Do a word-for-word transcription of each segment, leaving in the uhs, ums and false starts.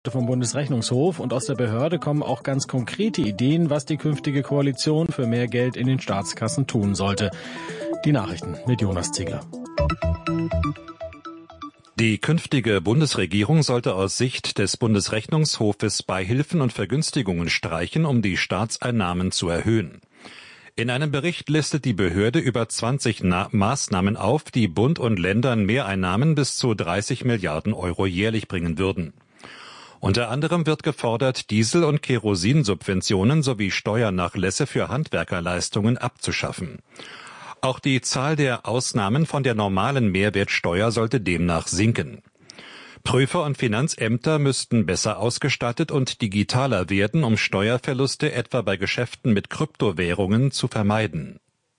Vom Bundesrechnungshof und aus der Behörde kommen auch ganz konkrete Ideen, was die künftige Koalition für mehr Geld in den Staatskassen tun sollte. Die Nachrichten mit Jonas Ziegler. Die künftige Bundesregierung sollte aus Sicht des Bundesrechnungshofes Beihilfen und Vergünstigungen streichen, um die Staatseinnahmen zu erhöhen. In einem Bericht listet die Behörde über zwanzig Na- Maßnahmen auf, die Bund und Ländern Mehreinnahmen bis zu dreißig Milliarden Euro jährlich bringen würden. Unter anderem wird gefordert, Diesel- und Kerosinsubventionen sowie Steuernachlässe für Handwerkerleistungen abzuschaffen. Auch die Zahl der Ausnahmen von der normalen Mehrwertsteuer sollte demnach sinken. Prüfer und Finanzämter müssten besser ausgestattet und digitaler werden, um Steuerverluste etwa bei Geschäften mit Kryptowährungen zu vermeiden.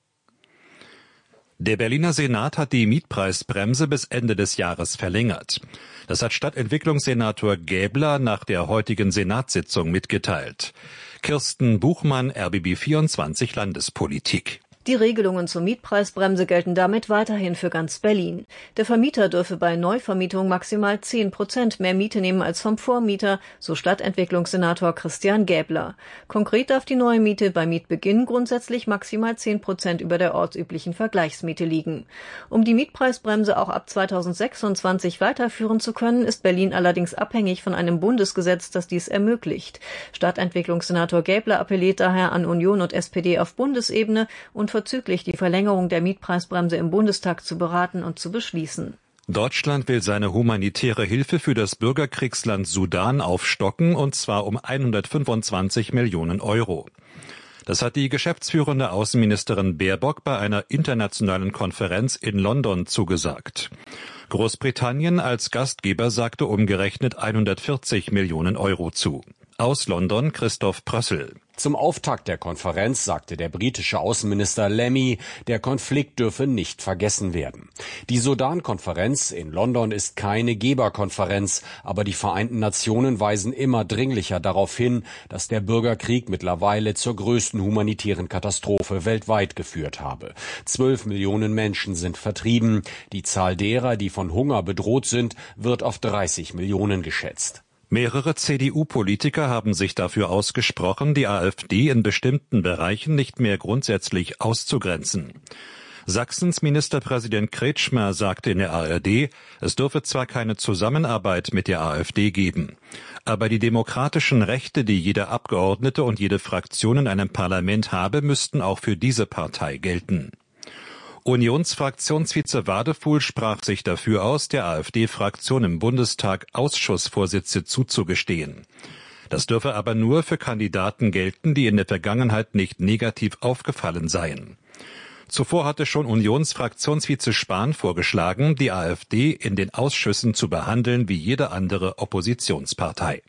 Der Berliner Senat hat die Mietpreisbremse bis Ende des Jahres verlängert. Das hat Stadtentwicklungssenator Gäbler nach der heutigen Senatssitzung mitgeteilt. Kirsten Buchmann, R B B vierundzwanzig Landespolitik. Die Regelungen zur Mietpreisbremse gelten damit weiterhin für ganz Berlin. Der Vermieter dürfe bei Neuvermietung maximal zehn Prozent mehr Miete nehmen als vom Vormieter, so Stadtentwicklungssenator Christian Gäbler. Konkret darf die neue Miete bei Mietbeginn grundsätzlich maximal zehn Prozent über der ortsüblichen Vergleichsmiete liegen. Um die Mietpreisbremse auch ab zweitausendsechsundzwanzig weiterführen zu können, ist Berlin allerdings abhängig von einem Bundesgesetz, das dies ermöglicht. Stadtentwicklungssenator Gäbler appelliert daher an Union und S P D auf Bundesebene und verzüglich die Verlängerung der Mietpreisbremse im Bundestag zu beraten und zu beschließen. Deutschland will seine humanitäre Hilfe für das Bürgerkriegsland Sudan aufstocken, und zwar um hundertfünfundzwanzig Millionen Euro. Das hat die geschäftsführende Außenministerin Baerbock bei einer internationalen Konferenz in London zugesagt. Großbritannien als Gastgeber sagte umgerechnet hundertvierzig Millionen Euro zu. Aus London Christoph Prössel. Zum Auftakt der Konferenz sagte der britische Außenminister Lammy, der Konflikt dürfe nicht vergessen werden. Die Sudan-Konferenz in London ist keine Geberkonferenz, aber die Vereinten Nationen weisen immer dringlicher darauf hin, dass der Bürgerkrieg mittlerweile zur größten humanitären Katastrophe weltweit geführt habe. Zwölf Millionen Menschen sind vertrieben. Die Zahl derer, die von Hunger bedroht sind, wird auf dreißig Millionen geschätzt. Mehrere C D U-Politiker haben sich dafür ausgesprochen, die AfD in bestimmten Bereichen nicht mehr grundsätzlich auszugrenzen. Sachsens Ministerpräsident Kretschmer sagte in der A R D, es dürfe zwar keine Zusammenarbeit mit der AfD geben, aber die demokratischen Rechte, die jeder Abgeordnete und jede Fraktion in einem Parlament habe, müssten auch für diese Partei gelten. Unionsfraktionsvize Wadefuhl sprach sich dafür aus, der AfD-Fraktion im Bundestag Ausschussvorsitze zuzugestehen. Das dürfe aber nur für Kandidaten gelten, die in der Vergangenheit nicht negativ aufgefallen seien. Zuvor hatte schon Unionsfraktionsvize Spahn vorgeschlagen, die AfD in den Ausschüssen zu behandeln wie jede andere Oppositionspartei.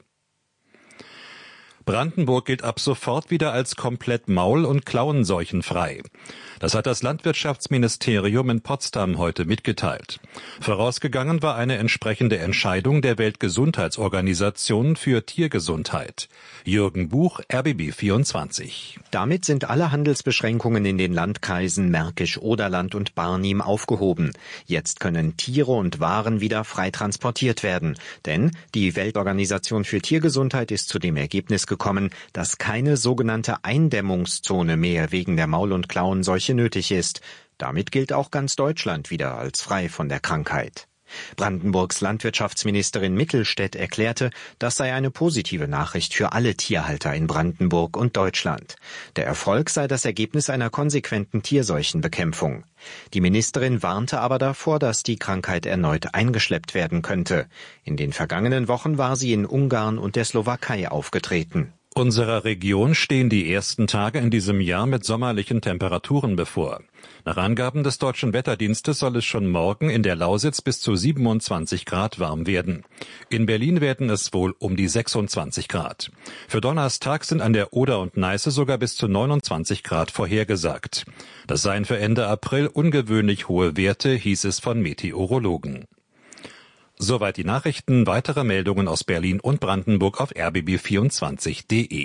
Brandenburg gilt ab sofort wieder als komplett maul- und klauenseuchenfrei. Das hat das Landwirtschaftsministerium in Potsdam heute mitgeteilt. Vorausgegangen war eine entsprechende Entscheidung der Weltgesundheitsorganisation für Tiergesundheit. Jürgen Buch, R B B vierundzwanzig. Damit sind alle Handelsbeschränkungen in den Landkreisen Märkisch-Oderland und Barnim aufgehoben. Jetzt können Tiere und Waren wieder frei transportiert werden. Denn die Weltorganisation für Tiergesundheit ist zu dem Ergebnis gekommen, dass keine sogenannte Eindämmungszone mehr wegen der Maul- und Klauenseuche nötig ist. Damit gilt auch ganz Deutschland wieder als frei von der Krankheit. Brandenburgs Landwirtschaftsministerin Mittelstädt erklärte, das sei eine positive Nachricht für alle Tierhalter in Brandenburg und Deutschland. Der Erfolg sei das Ergebnis einer konsequenten Tierseuchenbekämpfung. Die Ministerin warnte aber davor, dass die Krankheit erneut eingeschleppt werden könnte. In den vergangenen Wochen war sie in Ungarn und der Slowakei aufgetreten. Unserer Region stehen die ersten Tage in diesem Jahr mit sommerlichen Temperaturen bevor. Nach Angaben des Deutschen Wetterdienstes soll es schon morgen in der Lausitz bis zu siebenundzwanzig Grad warm werden. In Berlin werden es wohl um die sechsundzwanzig Grad. Für Donnerstag sind an der Oder und Neiße sogar bis zu neunundzwanzig Grad vorhergesagt. Das seien für Ende April ungewöhnlich hohe Werte, hieß es von Meteorologen. Soweit die Nachrichten. Weitere Meldungen aus Berlin und Brandenburg auf r b b vierundzwanzig punkt d e.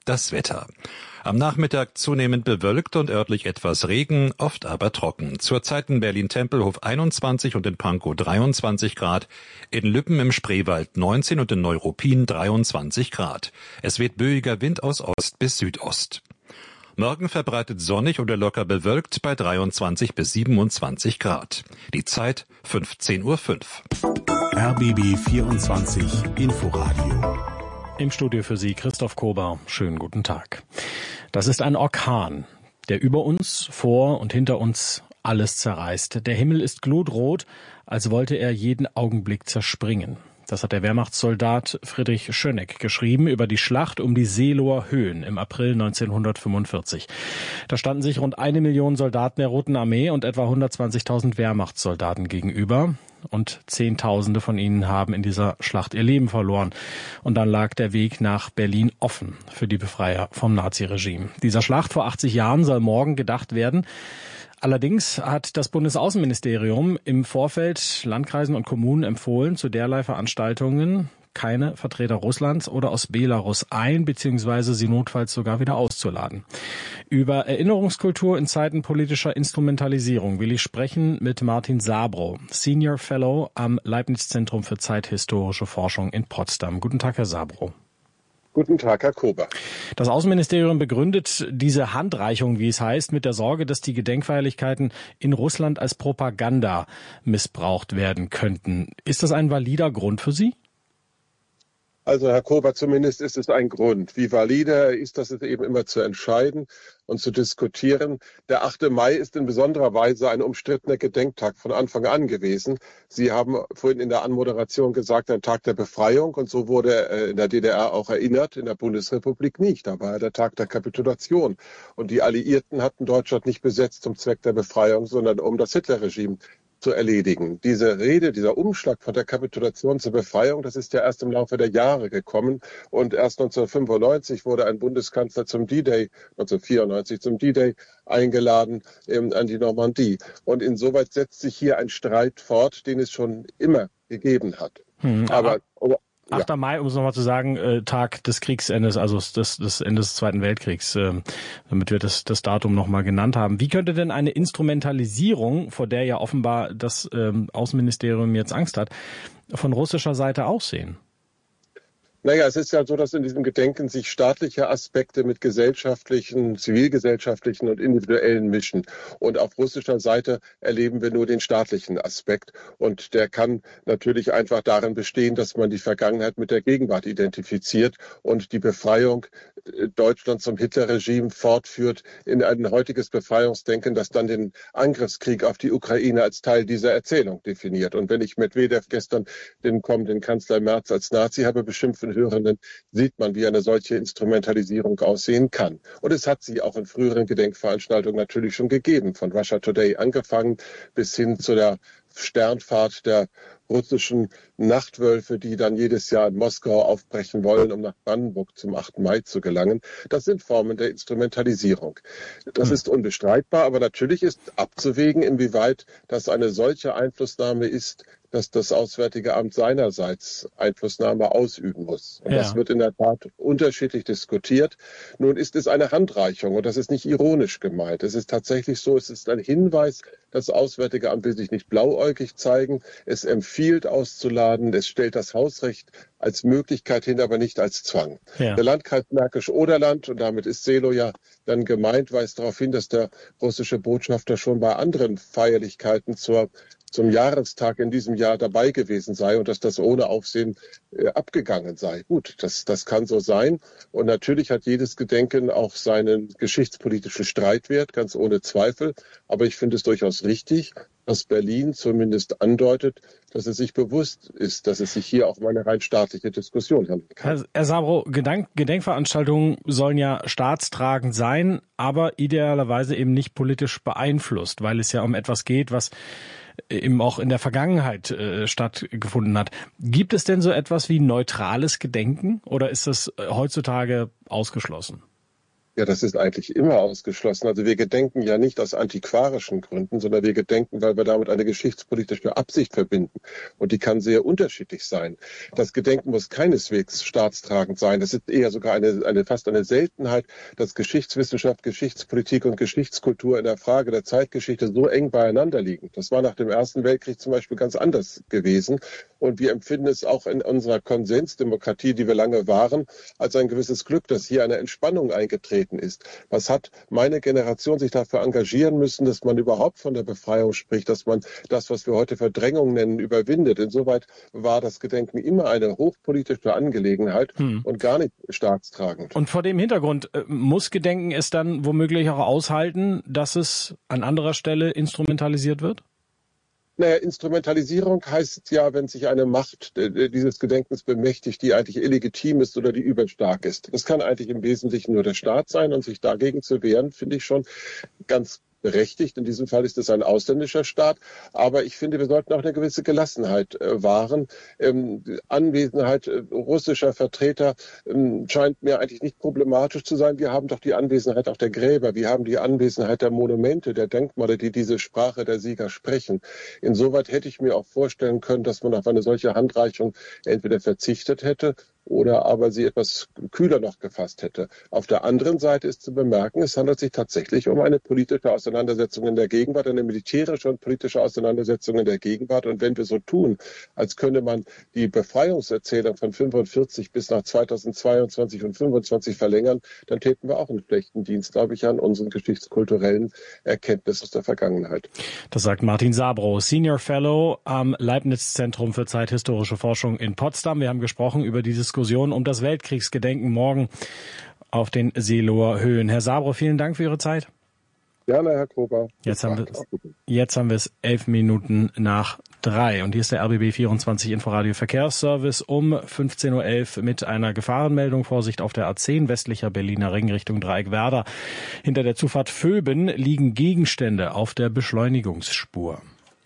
Das Wetter. Am Nachmittag zunehmend bewölkt und örtlich etwas Regen, oft aber trocken. Zurzeit in Berlin-Tempelhof einundzwanzig und in Pankow dreiundzwanzig Grad, in Lübben im Spreewald neunzehn und in Neuruppin dreiundzwanzig Grad. Es weht böiger Wind aus Ost bis Südost. Morgen verbreitet sonnig oder locker bewölkt bei dreiundzwanzig bis siebenundzwanzig Grad. Die Zeit fünfzehn Uhr fünf. R B B vierundzwanzig Inforadio. Im Studio für Sie Christoph Kober. Schönen guten Tag. Das ist ein Orkan, der über uns, vor und hinter uns alles zerreißt. Der Himmel ist glutrot, als wollte er jeden Augenblick zerspringen. Das hat der Wehrmachtssoldat Friedrich Schöneck geschrieben über die Schlacht um die Seeloer Höhen im April neunzehnhundertfünfundvierzig. Da standen sich rund eine Million Soldaten der Roten Armee und etwa hundertzwanzigtausend Wehrmachtssoldaten gegenüber. Und Zehntausende von ihnen haben in dieser Schlacht ihr Leben verloren. Und dann lag der Weg nach Berlin offen für die Befreier vom Naziregime. Dieser Schlacht vor achtzig Jahren soll morgen gedacht werden. Allerdings hat das Bundesaußenministerium im Vorfeld Landkreisen und Kommunen empfohlen, zu derlei Veranstaltungen keine Vertreter Russlands oder aus Belarus ein- bzw. sie notfalls sogar wieder auszuladen. Über Erinnerungskultur in Zeiten politischer Instrumentalisierung will ich sprechen mit Martin Sabrow, Senior Fellow am Leibniz-Zentrum für zeithistorische Forschung in Potsdam. Guten Tag, Herr Sabrow. Guten Tag, Herr Kober. Das Außenministerium begründet diese Handreichung, wie es heißt, mit der Sorge, dass die Gedenkfeierlichkeiten in Russland als Propaganda missbraucht werden könnten. Ist das ein valider Grund für Sie? Also, Herr Kober, zumindest ist es ein Grund. Wie valide er ist, das ist eben immer zu entscheiden und zu diskutieren. Der achte Mai ist in besonderer Weise ein umstrittener Gedenktag von Anfang an gewesen. Sie haben vorhin in der Anmoderation gesagt, ein Tag der Befreiung. Und so wurde er in der D D R auch erinnert, in der Bundesrepublik nicht. Da war der Tag der Kapitulation. Und die Alliierten hatten Deutschland nicht besetzt zum Zweck der Befreiung, sondern um das Hitlerregime zu erledigen. Diese Rede, dieser Umschlag von der Kapitulation zur Befreiung, das ist ja erst im Laufe der Jahre gekommen. Und erst neunzehnhundertfünfundneunzig wurde ein Bundeskanzler zum D-Day, neunzehnhundertvierundneunzig zum D-Day eingeladen ähm, an die Normandie. Und insoweit setzt sich hier ein Streit fort, den es schon immer gegeben hat. Hm, aber, aber achter Mai, um es nochmal zu sagen, äh, Tag des Kriegsendes, also des, des Endes des Zweiten Weltkriegs, äh, damit wir das, das Datum nochmal genannt haben. Wie könnte denn eine Instrumentalisierung, vor der ja offenbar das ähm, Außenministerium jetzt Angst hat, von russischer Seite aussehen? Naja, es ist ja so, dass in diesem Gedenken sich staatliche Aspekte mit gesellschaftlichen, zivilgesellschaftlichen und individuellen mischen. Und auf russischer Seite erleben wir nur den staatlichen Aspekt. Und der kann natürlich einfach darin bestehen, dass man die Vergangenheit mit der Gegenwart identifiziert und die Befreiung Deutschlands zum Hitlerregime fortführt in ein heutiges Befreiungsdenken, das dann den Angriffskrieg auf die Ukraine als Teil dieser Erzählung definiert. Und wenn ich Medvedev gestern den kommenden Kanzler Merz als Nazi habe beschimpfen Hörenden, sieht man, wie eine solche Instrumentalisierung aussehen kann. Und es hat sie auch in früheren Gedenkveranstaltungen natürlich schon gegeben, von Russia Today angefangen bis hin zu der Sternfahrt der russischen Nachtwölfe, die dann jedes Jahr in Moskau aufbrechen wollen, um nach Brandenburg zum achten Mai zu gelangen. Das sind Formen der Instrumentalisierung. Das ist unbestreitbar, aber natürlich ist abzuwägen, inwieweit das eine solche Einflussnahme ist, dass das Auswärtige Amt seinerseits Einflussnahme ausüben muss. Und ja. Das wird in der Tat unterschiedlich diskutiert. Nun ist es eine Handreichung und das ist nicht ironisch gemeint. Es ist tatsächlich so, es ist ein Hinweis, das Auswärtige Amt will sich nicht blauäugig zeigen. Es empfiehlt auszuladen. Es stellt das Hausrecht als Möglichkeit hin, aber nicht als Zwang. Ja. Der Landkreis Märkisch-Oderland, und damit ist Selo ja dann gemeint, weist darauf hin, dass der russische Botschafter schon bei anderen Feierlichkeiten zur zum Jahrestag in diesem Jahr dabei gewesen sei und dass das ohne Aufsehen äh, abgegangen sei. Gut, das, das kann so sein. Und natürlich hat jedes Gedenken auch seinen geschichtspolitischen Streitwert, ganz ohne Zweifel. Aber ich finde es durchaus richtig, dass Berlin zumindest andeutet, dass es sich bewusst ist, dass es sich hier auch um eine rein staatliche Diskussion handelt. Herr, Herr Sabrow, Gedenk- Gedenkveranstaltungen sollen ja staatstragend sein, aber idealerweise eben nicht politisch beeinflusst, weil es ja um etwas geht, was eben auch in der Vergangenheit äh, stattgefunden hat. Gibt es denn so etwas wie neutrales Gedenken oder ist das heutzutage ausgeschlossen? Ja, das ist eigentlich immer ausgeschlossen. Also wir gedenken ja nicht aus antiquarischen Gründen, sondern wir gedenken, weil wir damit eine geschichtspolitische Absicht verbinden. Und die kann sehr unterschiedlich sein. Das Gedenken muss keineswegs staatstragend sein. Das ist eher sogar eine, eine fast eine Seltenheit, dass Geschichtswissenschaft, Geschichtspolitik und Geschichtskultur in der Frage der Zeitgeschichte so eng beieinander liegen. Das war nach dem Ersten Weltkrieg zum Beispiel ganz anders gewesen. Und wir empfinden es auch in unserer Konsensdemokratie, die wir lange waren, als ein gewisses Glück, dass hier eine Entspannung eingetreten ist. Was hat meine Generation sich dafür engagieren müssen, dass man überhaupt von der Befreiung spricht, dass man das, was wir heute Verdrängung nennen, überwindet. Insoweit war das Gedenken immer eine hochpolitische Angelegenheit hm. und gar nicht staatstragend. Und vor dem Hintergrund äh, muss Gedenken es dann womöglich auch aushalten, dass es an anderer Stelle instrumentalisiert wird? Naja, Instrumentalisierung heißt ja, wenn sich eine Macht äh, dieses Gedenkens bemächtigt, die eigentlich illegitim ist oder die überstark ist. Das kann eigentlich im Wesentlichen nur der Staat sein, und sich dagegen zu wehren, finde ich schon ganz berechtigt. In diesem Fall ist es ein ausländischer Staat. Aber ich finde, wir sollten auch eine gewisse Gelassenheit äh, wahren. Ähm, Anwesenheit äh, russischer Vertreter ähm, scheint mir eigentlich nicht problematisch zu sein. Wir haben doch die Anwesenheit auch der Gräber. Wir haben die Anwesenheit der Monumente, der Denkmale, die diese Sprache der Sieger sprechen. Insoweit hätte ich mir auch vorstellen können, dass man auf eine solche Handreichung entweder verzichtet hätte oder aber sie etwas kühler noch gefasst hätte. Auf der anderen Seite ist zu bemerken, es handelt sich tatsächlich um eine politische Auseinandersetzung in der Gegenwart, eine militärische und politische Auseinandersetzung in der Gegenwart. Und wenn wir so tun, als könne man die Befreiungserzählung von fünfundvierzig bis nach zweitausendzweiundzwanzig und fünfundzwanzig verlängern, dann täten wir auch einen schlechten Dienst, glaube ich, an unseren geschichtskulturellen Erkenntnissen aus der Vergangenheit. Das sagt Martin Sabrow, Senior Fellow am Leibniz-Zentrum für zeithistorische Forschung in Potsdam. Wir haben gesprochen über die Diskussion um das Weltkriegsgedenken morgen auf den Seelower Höhen. Herr Sabrow, vielen Dank für Ihre Zeit. Gerne, Herr Kober. Jetzt haben, wir, jetzt haben wir es elf Minuten nach drei. Und hier ist der R B B vierundzwanzig Inforadio Verkehrsservice um fünfzehn Uhr elf mit einer Gefahrenmeldung. Vorsicht auf der A zehn, westlicher Berliner Ring Richtung Dreieckwerder. Hinter der Zufahrt Vöben liegen Gegenstände auf der Beschleunigungsspur.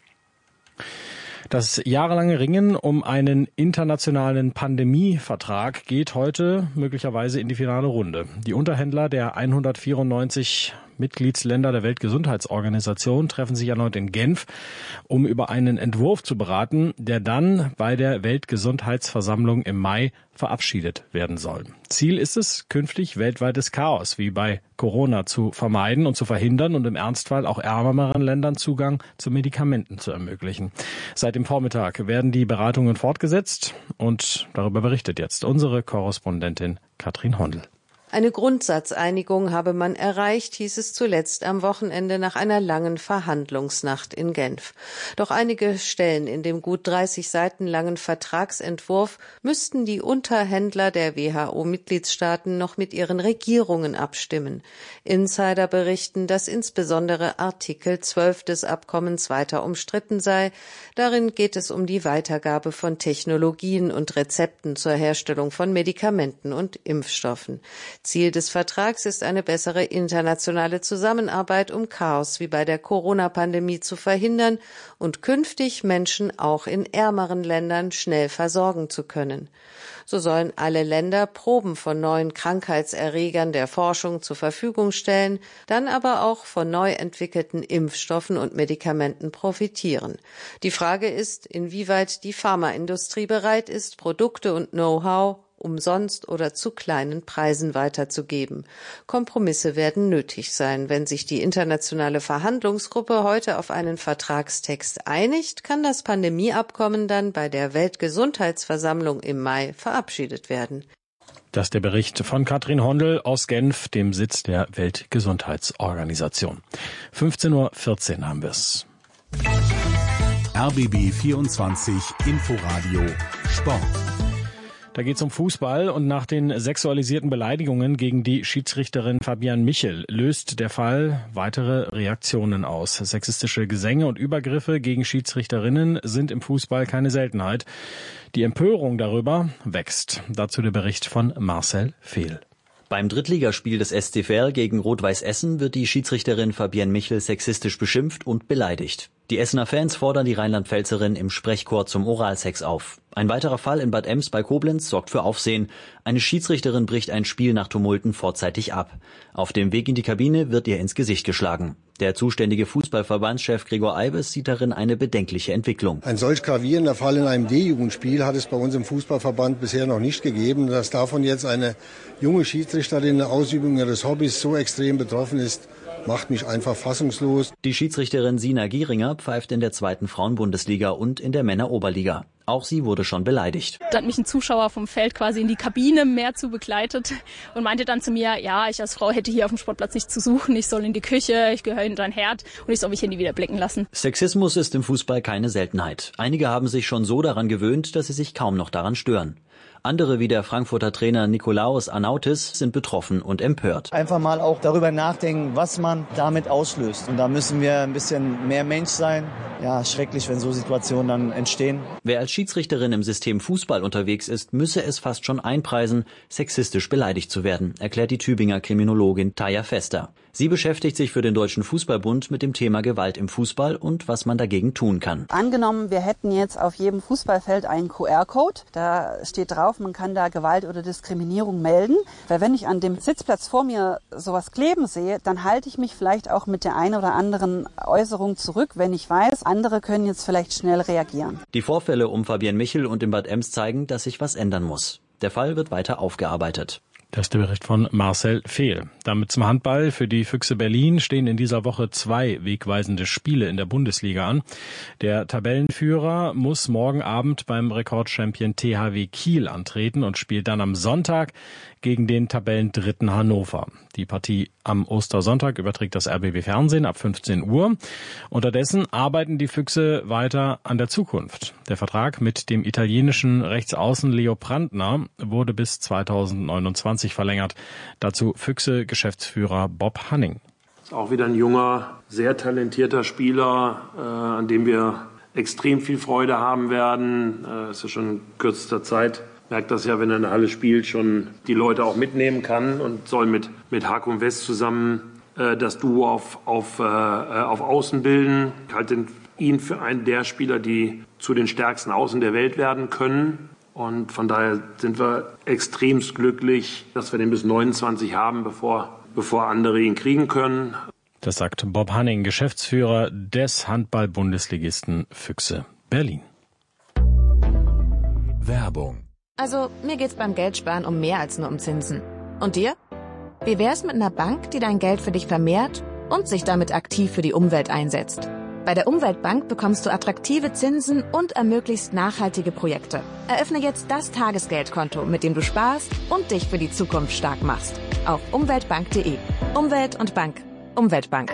Das jahrelange Ringen um einen internationalen Pandemievertrag geht heute möglicherweise in die finale Runde. Die Unterhändler der hundertvierundneunzig Mitgliedsländer der Weltgesundheitsorganisation treffen sich erneut in Genf, um über einen Entwurf zu beraten, der dann bei der Weltgesundheitsversammlung im Mai verabschiedet werden soll. Ziel ist es, künftig weltweites Chaos wie bei Corona zu vermeiden und zu verhindern und im Ernstfall auch ärmeren Ländern Zugang zu Medikamenten zu ermöglichen. Seit dem Vormittag werden die Beratungen fortgesetzt und darüber berichtet jetzt unsere Korrespondentin Katrin Hondel. Eine Grundsatzeinigung habe man erreicht, hieß es zuletzt am Wochenende nach einer langen Verhandlungsnacht in Genf. Doch einige Stellen in dem gut dreißig Seiten langen Vertragsentwurf müssten die Unterhändler der W H O-Mitgliedstaaten noch mit ihren Regierungen abstimmen. Insider berichten, dass insbesondere Artikel zwölf des Abkommens weiter umstritten sei. Darin geht es um die Weitergabe von Technologien und Rezepten zur Herstellung von Medikamenten und Impfstoffen. Ziel des Vertrags ist eine bessere internationale Zusammenarbeit, um Chaos wie bei der Corona-Pandemie zu verhindern und künftig Menschen auch in ärmeren Ländern schnell versorgen zu können. So sollen alle Länder Proben von neuen Krankheitserregern der Forschung zur Verfügung stellen, dann aber auch von neu entwickelten Impfstoffen und Medikamenten profitieren. Die Frage ist, inwieweit die Pharmaindustrie bereit ist, Produkte und Know-how umsonst oder zu kleinen Preisen weiterzugeben. Kompromisse werden nötig sein. Wenn sich die internationale Verhandlungsgruppe heute auf einen Vertragstext einigt, kann das Pandemieabkommen dann bei der Weltgesundheitsversammlung im Mai verabschiedet werden. Das ist der Bericht von Katrin Hondel aus Genf, dem Sitz der Weltgesundheitsorganisation. fünfzehn Uhr vierzehn haben wir es. R B B vierundzwanzig Inforadio Sport. Da geht's um Fußball und nach den sexualisierten Beleidigungen gegen die Schiedsrichterin Fabienne Michel löst der Fall weitere Reaktionen aus. Sexistische Gesänge und Übergriffe gegen Schiedsrichterinnen sind im Fußball keine Seltenheit. Die Empörung darüber wächst. Dazu der Bericht von Marcel Fehl. Beim Drittligaspiel des S C V R gegen Rot-Weiß Essen wird die Schiedsrichterin Fabienne Michel sexistisch beschimpft und beleidigt. Die Essener Fans fordern die Rheinland-Pfälzerin im Sprechchor zum Oralsex auf. Ein weiterer Fall in Bad Ems bei Koblenz sorgt für Aufsehen. Eine Schiedsrichterin bricht ein Spiel nach Tumulten vorzeitig ab. Auf dem Weg in die Kabine wird ihr ins Gesicht geschlagen. Der zuständige Fußballverbandschef Gregor Eibes sieht darin eine bedenkliche Entwicklung. Ein solch gravierender Fall in einem D-Jugendspiel hat es bei uns im Fußballverband bisher noch nicht gegeben. Dass davon jetzt eine junge Schiedsrichterin in der Ausübung ihres Hobbys so extrem betroffen ist, macht mich einfach fassungslos. Die Schiedsrichterin Sina Gieringer pfeift in der zweiten Frauenbundesliga und in der Männeroberliga. Auch sie wurde schon beleidigt. Da hat mich ein Zuschauer vom Feld quasi in die Kabine mehr zu begleitet und meinte dann zu mir, ja, ich als Frau hätte hier auf dem Sportplatz nichts zu suchen, ich soll in die Küche, ich gehöre hinter ein Herd und ich soll mich hier nie wieder blicken lassen. Sexismus ist im Fußball keine Seltenheit. Einige haben sich schon so daran gewöhnt, dass sie sich kaum noch daran stören. Andere wie der Frankfurter Trainer Nikolaos Arnautis sind betroffen und empört. Einfach mal auch darüber nachdenken, was man damit auslöst. Und da müssen wir ein bisschen mehr Mensch sein. Ja, schrecklich, wenn so Situationen dann entstehen. Wer als Schiedsrichterin im System Fußball unterwegs ist, müsse es fast schon einpreisen, sexistisch beleidigt zu werden, erklärt die Tübinger Kriminologin Taya Fester. Sie beschäftigt sich für den Deutschen Fußballbund mit dem Thema Gewalt im Fußball und was man dagegen tun kann. Angenommen, wir hätten jetzt auf jedem Fußballfeld einen Q R-Code. Da steht drauf, man kann da Gewalt oder Diskriminierung melden. Weil wenn ich an dem Sitzplatz vor mir sowas kleben sehe, dann halte ich mich vielleicht auch mit der einen oder anderen Äußerung zurück, wenn ich weiß, andere können jetzt vielleicht schnell reagieren. Die Vorfälle um Fabienne Michel und in Bad Ems zeigen, dass sich was ändern muss. Der Fall wird weiter aufgearbeitet. Das ist der Bericht von Marcel Fehl. Damit zum Handball. Für die Füchse Berlin stehen in dieser Woche zwei wegweisende Spiele in der Bundesliga an. Der Tabellenführer muss morgen Abend beim Rekordchampion T H W Kiel antreten und spielt dann am Sonntag gegen den Tabellendritten Hannover. Die Partie am Ostersonntag überträgt das R B B Fernsehen ab fünfzehn Uhr. Unterdessen arbeiten die Füchse weiter an der Zukunft. Der Vertrag mit dem italienischen Rechtsaußen Leo Brandner wurde bis zweitausendneunundzwanzig verlängert. Dazu Füchse-Geschäftsführer Bob Hanning. Ist auch wieder ein junger, sehr talentierter Spieler, äh, an dem wir extrem viel Freude haben werden. Äh, ist ja schon in kürzester Zeit. Merkt das ja, wenn er in der Halle spielt, schon die Leute auch mitnehmen kann und soll mit, mit Hakum West zusammen äh, das Duo auf, auf, äh, auf Außen bilden. Ich halte ihn für einen der Spieler, die zu den stärksten Außen der Welt werden können. Und von daher sind wir extremst glücklich, dass wir den bis neunundzwanzig haben, bevor, bevor andere ihn kriegen können. Das sagt Bob Hanning, Geschäftsführer des Handball-Bundesligisten Füchse Berlin. Werbung. Also, mir geht's beim Geldsparen um mehr als nur um Zinsen. Und dir? Wie wär's mit einer Bank, die dein Geld für dich vermehrt und sich damit aktiv für die Umwelt einsetzt? Bei der Umweltbank bekommst du attraktive Zinsen und ermöglichst nachhaltige Projekte. Eröffne jetzt das Tagesgeldkonto, mit dem du sparst und dich für die Zukunft stark machst. Auf umweltbank punkt de. Umwelt und Bank. Umweltbank.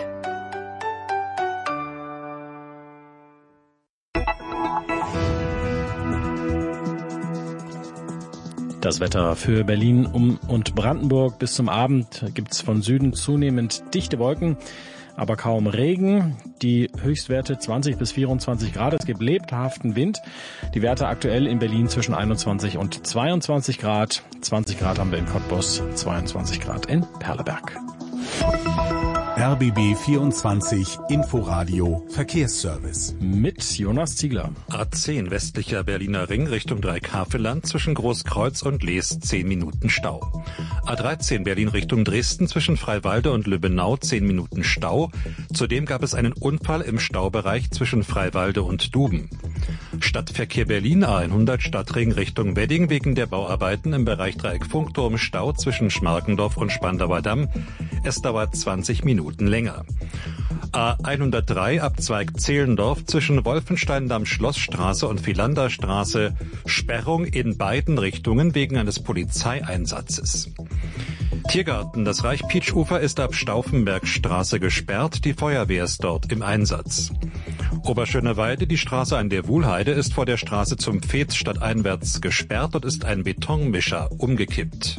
Das Wetter für Berlin um und Brandenburg. Bis zum Abend gibt's von Süden zunehmend dichte Wolken, aber kaum Regen. Die Höchstwerte zwanzig bis vierundzwanzig Grad. Es gibt lebhaften Wind. Die Werte aktuell in Berlin zwischen einundzwanzig und zweiundzwanzig Grad. zwanzig Grad haben wir in Cottbus, zweiundzwanzig Grad in Perleberg. R B B vierundzwanzig Inforadio Verkehrsservice. Mit Jonas Ziegler. A zehn westlicher Berliner Ring Richtung Dreieckhaveland zwischen Großkreuz und Lees zehn Minuten Stau. A dreizehn Berlin Richtung Dresden zwischen Freiwalde und Lübbenau zehn Minuten Stau. Zudem gab es einen Unfall im Staubereich zwischen Freiwalde und Duben. Stadtverkehr Berlin A hundert Stadtring Richtung Wedding wegen der Bauarbeiten im Bereich Dreieck Funkturm Stau zwischen Schmarkendorf und Spandauer Damm. Es dauert zwanzig Minuten länger. A hundertdrei Abzweig Zehlendorf zwischen Wolfensteindamm Schlossstraße und Philanderstraße. Sperrung in beiden Richtungen wegen eines Polizeieinsatzes. Tiergarten, das Reich-Pietsch-Ufer ist ab Stauffenbergstraße gesperrt. Die Feuerwehr ist dort im Einsatz. Oberschöneweide, die Straße an der Wuhlheide, ist vor der Straße zum Pfetz stadteinwärts gesperrt und ist ein Betonmischer umgekippt.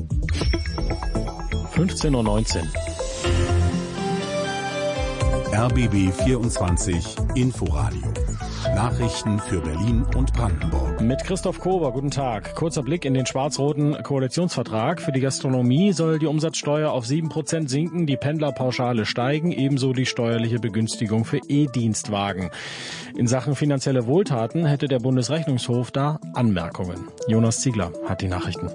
fünfzehn Uhr neunzehn. R B B vierundzwanzig Inforadio. Nachrichten für Berlin und Brandenburg. Mit Christoph Kober, guten Tag. Kurzer Blick in den schwarz-roten Koalitionsvertrag. Für die Gastronomie soll die Umsatzsteuer auf sieben Prozent sinken, die Pendlerpauschale steigen, ebenso die steuerliche Begünstigung für E-Dienstwagen. In Sachen finanzielle Wohltaten hätte der Bundesrechnungshof da Anmerkungen. Jonas Ziegler hat die Nachrichten.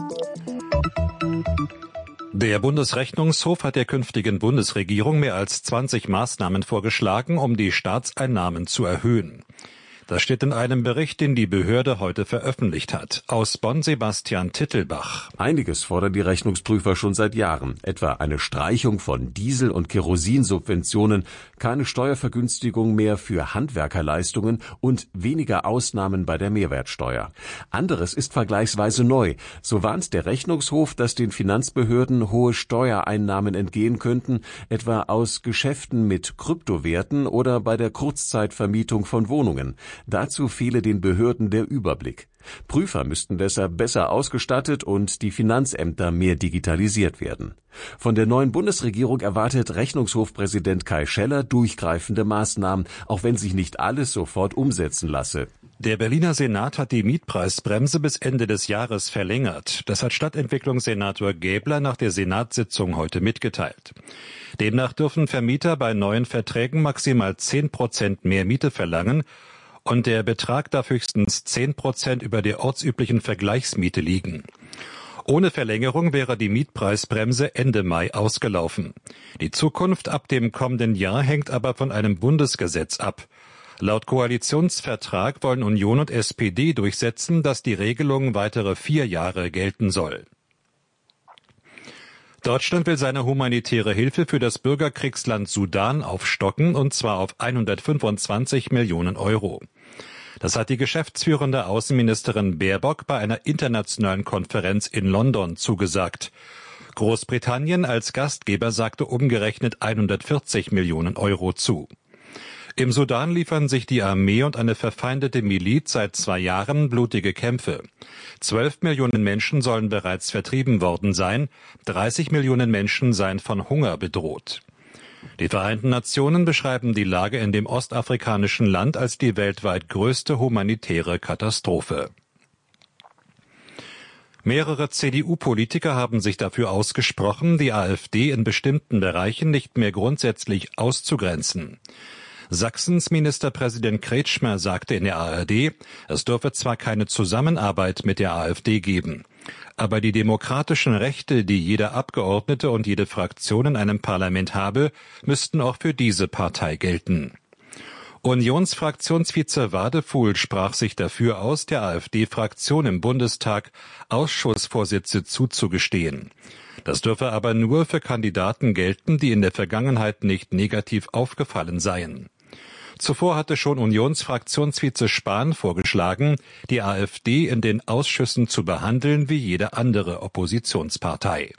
Der Bundesrechnungshof hat der künftigen Bundesregierung mehr als zwanzig Maßnahmen vorgeschlagen, um die Staatseinnahmen zu erhöhen. Das steht in einem Bericht, den die Behörde heute veröffentlicht hat. Aus Bonn Sebastian Tittelbach. Einiges fordern die Rechnungsprüfer schon seit Jahren. Etwa eine Streichung von Diesel- und Kerosinsubventionen, keine Steuervergünstigung mehr für Handwerkerleistungen und weniger Ausnahmen bei der Mehrwertsteuer. Anderes ist vergleichsweise neu. So warnt der Rechnungshof, dass den Finanzbehörden hohe Steuereinnahmen entgehen könnten, etwa aus Geschäften mit Kryptowerten oder bei der Kurzzeitvermietung von Wohnungen. Dazu fehle den Behörden der Überblick. Prüfer müssten deshalb besser ausgestattet und die Finanzämter mehr digitalisiert werden. Von der neuen Bundesregierung erwartet Rechnungshofpräsident Kai Scheller durchgreifende Maßnahmen, auch wenn sich nicht alles sofort umsetzen lasse. Der Berliner Senat hat die Mietpreisbremse bis Ende des Jahres verlängert. Das hat Stadtentwicklungssenator Gäbler nach der Senatssitzung heute mitgeteilt. Demnach dürfen Vermieter bei neuen Verträgen maximal zehn Prozent mehr Miete verlangen, und der Betrag darf höchstens zehn Prozent über der ortsüblichen Vergleichsmiete liegen. Ohne Verlängerung wäre die Mietpreisbremse Ende Mai ausgelaufen. Die Zukunft ab dem kommenden Jahr hängt aber von einem Bundesgesetz ab. Laut Koalitionsvertrag wollen Union und S P D durchsetzen, dass die Regelung weitere vier Jahre gelten soll. Deutschland will seine humanitäre Hilfe für das Bürgerkriegsland Sudan aufstocken, und zwar auf hundertfünfundzwanzig Millionen Euro. Das hat die geschäftsführende Außenministerin Baerbock bei einer internationalen Konferenz in London zugesagt. Großbritannien als Gastgeber sagte umgerechnet hundertvierzig Millionen Euro zu. Im Sudan liefern sich die Armee und eine verfeindete Miliz seit zwei Jahren blutige Kämpfe. Zwölf Millionen Menschen sollen bereits vertrieben worden sein, dreißig Millionen Menschen seien von Hunger bedroht. Die Vereinten Nationen beschreiben die Lage in dem ostafrikanischen Land als die weltweit größte humanitäre Katastrophe. Mehrere C D U-Politiker haben sich dafür ausgesprochen, die AfD in bestimmten Bereichen nicht mehr grundsätzlich auszugrenzen. Sachsens Ministerpräsident Kretschmer sagte in der A R D, es dürfe zwar keine Zusammenarbeit mit der AfD geben, aber die demokratischen Rechte, die jeder Abgeordnete und jede Fraktion in einem Parlament habe, müssten auch für diese Partei gelten. Unionsfraktionsvize Wadefuhl sprach sich dafür aus, der AfD-Fraktion im Bundestag Ausschussvorsitze zuzugestehen. Das dürfe aber nur für Kandidaten gelten, die in der Vergangenheit nicht negativ aufgefallen seien. Zuvor hatte schon Unionsfraktionsvize Spahn vorgeschlagen, die AfD in den Ausschüssen zu behandeln wie jede andere Oppositionspartei.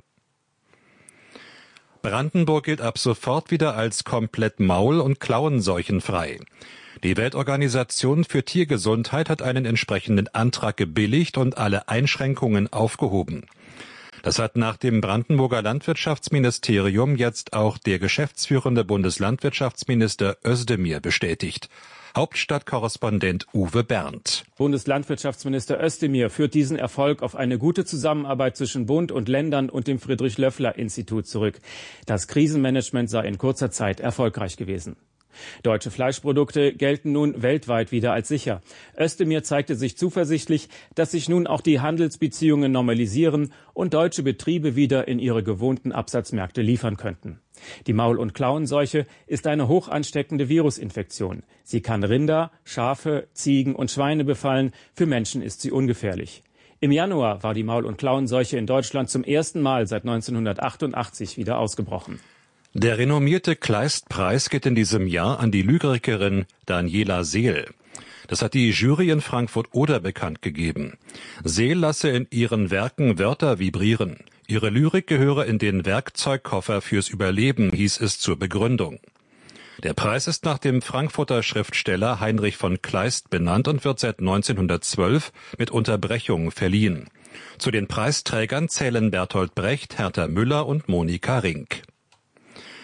Brandenburg gilt ab sofort wieder als komplett maul- und klauenseuchenfrei. Die Weltorganisation für Tiergesundheit hat einen entsprechenden Antrag gebilligt und alle Einschränkungen aufgehoben. Das hat nach dem Brandenburger Landwirtschaftsministerium jetzt auch der geschäftsführende Bundeslandwirtschaftsminister Özdemir bestätigt. Hauptstadtkorrespondent Uwe Berndt. Bundeslandwirtschaftsminister Özdemir führt diesen Erfolg auf eine gute Zusammenarbeit zwischen Bund und Ländern und dem Friedrich-Löffler-Institut zurück. Das Krisenmanagement sei in kurzer Zeit erfolgreich gewesen. Deutsche Fleischprodukte gelten nun weltweit wieder als sicher. Özdemir zeigte sich zuversichtlich, dass sich nun auch die Handelsbeziehungen normalisieren und deutsche Betriebe wieder in ihre gewohnten Absatzmärkte liefern könnten. Die Maul- und Klauenseuche ist eine hoch ansteckende Virusinfektion. Sie kann Rinder, Schafe, Ziegen und Schweine befallen. Für Menschen ist sie ungefährlich. Im Januar war die Maul- und Klauenseuche in Deutschland zum ersten Mal seit neunzehnhundertachtundachtzig wieder ausgebrochen. Der renommierte Kleist-Preis geht in diesem Jahr an die Lyrikerin Daniela Seel. Das hat die Jury in Frankfurt-Oder bekannt gegeben. Seel lasse in ihren Werken Wörter vibrieren. Ihre Lyrik gehöre in den Werkzeugkoffer fürs Überleben, hieß es zur Begründung. Der Preis ist nach dem Frankfurter Schriftsteller Heinrich von Kleist benannt und wird seit neunzehnhundertzwölf mit Unterbrechung verliehen. Zu den Preisträgern zählen Bertolt Brecht, Hertha Müller und Monika Rink.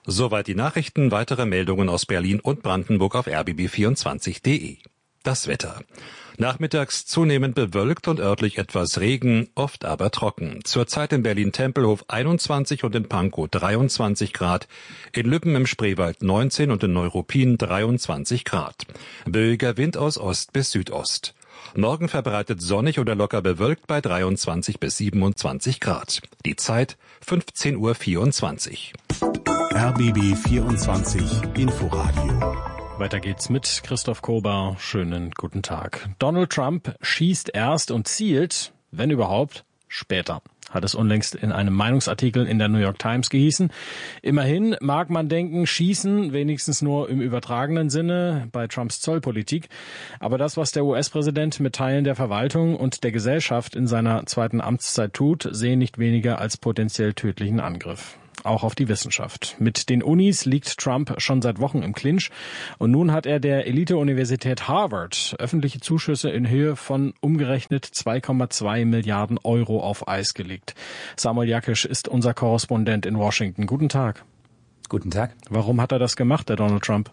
Soweit die Nachrichten. Weitere Meldungen aus Berlin und Brandenburg auf r b b vierundzwanzig punkt d e. Das Wetter. Nachmittags zunehmend bewölkt und örtlich etwas Regen, oft aber trocken. Zurzeit in Berlin-Tempelhof einundzwanzig und in Pankow dreiundzwanzig Grad, in Lübben im Spreewald neunzehn und in Neuruppin dreiundzwanzig Grad. Böiger Wind aus Ost bis Südost. Morgen verbreitet sonnig oder locker bewölkt bei dreiundzwanzig bis siebenundzwanzig Grad. Die Zeit fünfzehn Uhr vierundzwanzig. R B B vierundzwanzig Inforadio. Weiter geht's mit Christoph Kober. Schönen guten Tag. Donald Trump schießt erst und zielt, wenn überhaupt, später, hat es unlängst in einem Meinungsartikel in der New York Times gehießen. Immerhin mag man denken, schießen wenigstens nur im übertragenen Sinne bei Trumps Zollpolitik. Aber das, was der U S-Präsident mit Teilen der Verwaltung und der Gesellschaft in seiner zweiten Amtszeit tut, sehen nicht weniger als potenziell tödlichen Angriff. Auch auf die Wissenschaft. Mit den Unis liegt Trump schon seit Wochen im Clinch und nun hat er der Elite-Universität Harvard öffentliche Zuschüsse in Höhe von umgerechnet zwei Komma zwei Milliarden Euro auf Eis gelegt. Samuel Jakisch ist unser Korrespondent in Washington. Guten Tag. Guten Tag. Warum hat er das gemacht, der Donald Trump?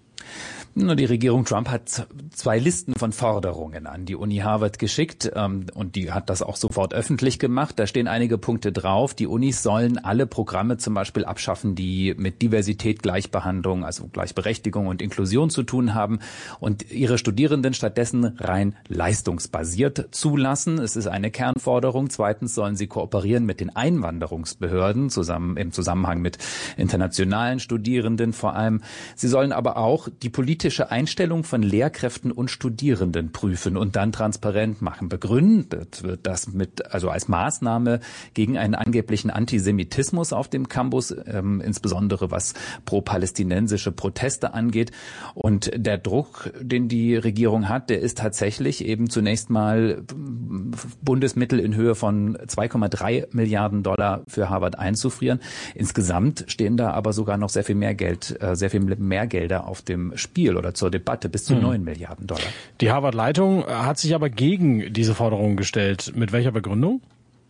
Nur die Regierung Trump hat zwei Listen von Forderungen an die Uni Harvard geschickt ähm, und die hat das auch sofort öffentlich gemacht. Da stehen einige Punkte drauf. Die Unis sollen alle Programme zum Beispiel abschaffen, die mit Diversität, Gleichbehandlung, also Gleichberechtigung und Inklusion zu tun haben und ihre Studierenden stattdessen rein leistungsbasiert zulassen. Es ist eine Kernforderung. Zweitens sollen sie kooperieren mit den Einwanderungsbehörden zusammen im Zusammenhang mit internationalen Studierenden vor allem. Sie sollen aber auch die politische Einstellung von Lehrkräften und Studierenden prüfen und dann transparent machen. Begründet wird das mit, also als Maßnahme gegen einen angeblichen Antisemitismus auf dem Campus, ähm, insbesondere was pro-palästinensische Proteste angeht. Und der Druck, den die Regierung hat, der ist tatsächlich eben zunächst mal Bundesmittel in Höhe von zwei Komma drei Milliarden Dollar für Harvard einzufrieren. Insgesamt stehen da aber sogar noch sehr viel mehr Geld, äh, sehr viel mehr Gelder auf dem Spiel oder zur Debatte, bis zu neun hm. Milliarden Dollar. Die Harvard-Leitung hat sich aber gegen diese Forderungen gestellt. Mit welcher Begründung?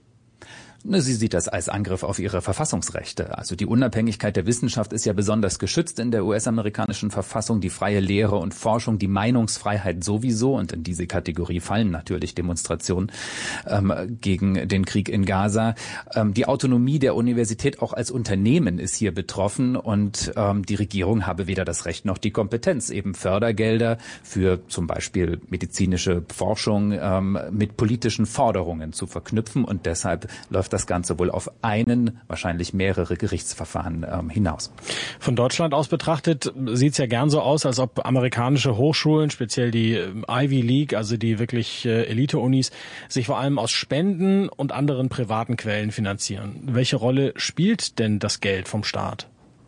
Sie sieht das als Angriff auf ihre Verfassungsrechte. Also die Unabhängigkeit der Wissenschaft ist ja besonders geschützt in der U S-amerikanischen Verfassung. Die freie Lehre und Forschung, die Meinungsfreiheit sowieso. Und in diese Kategorie fallen natürlich Demonstrationen ähm, gegen den Krieg in Gaza. Ähm, die Autonomie der Universität auch als Unternehmen ist hier betroffen. Und ähm, die Regierung habe weder das Recht noch die Kompetenz, eben Fördergelder für zum Beispiel medizinische Forschung ähm, mit politischen Forderungen zu verknüpfen. Und deshalb läuft das Ganze wohl auf einen, wahrscheinlich mehrere Gerichtsverfahren ähm, hinaus. Von Deutschland aus betrachtet sieht es ja gern so aus, als ob amerikanische Hochschulen, speziell die Ivy League, also die wirklich äh, Elite-Unis, sich vor allem aus Spenden und anderen privaten Quellen finanzieren. Welche Rolle spielt denn das Geld vom Staat?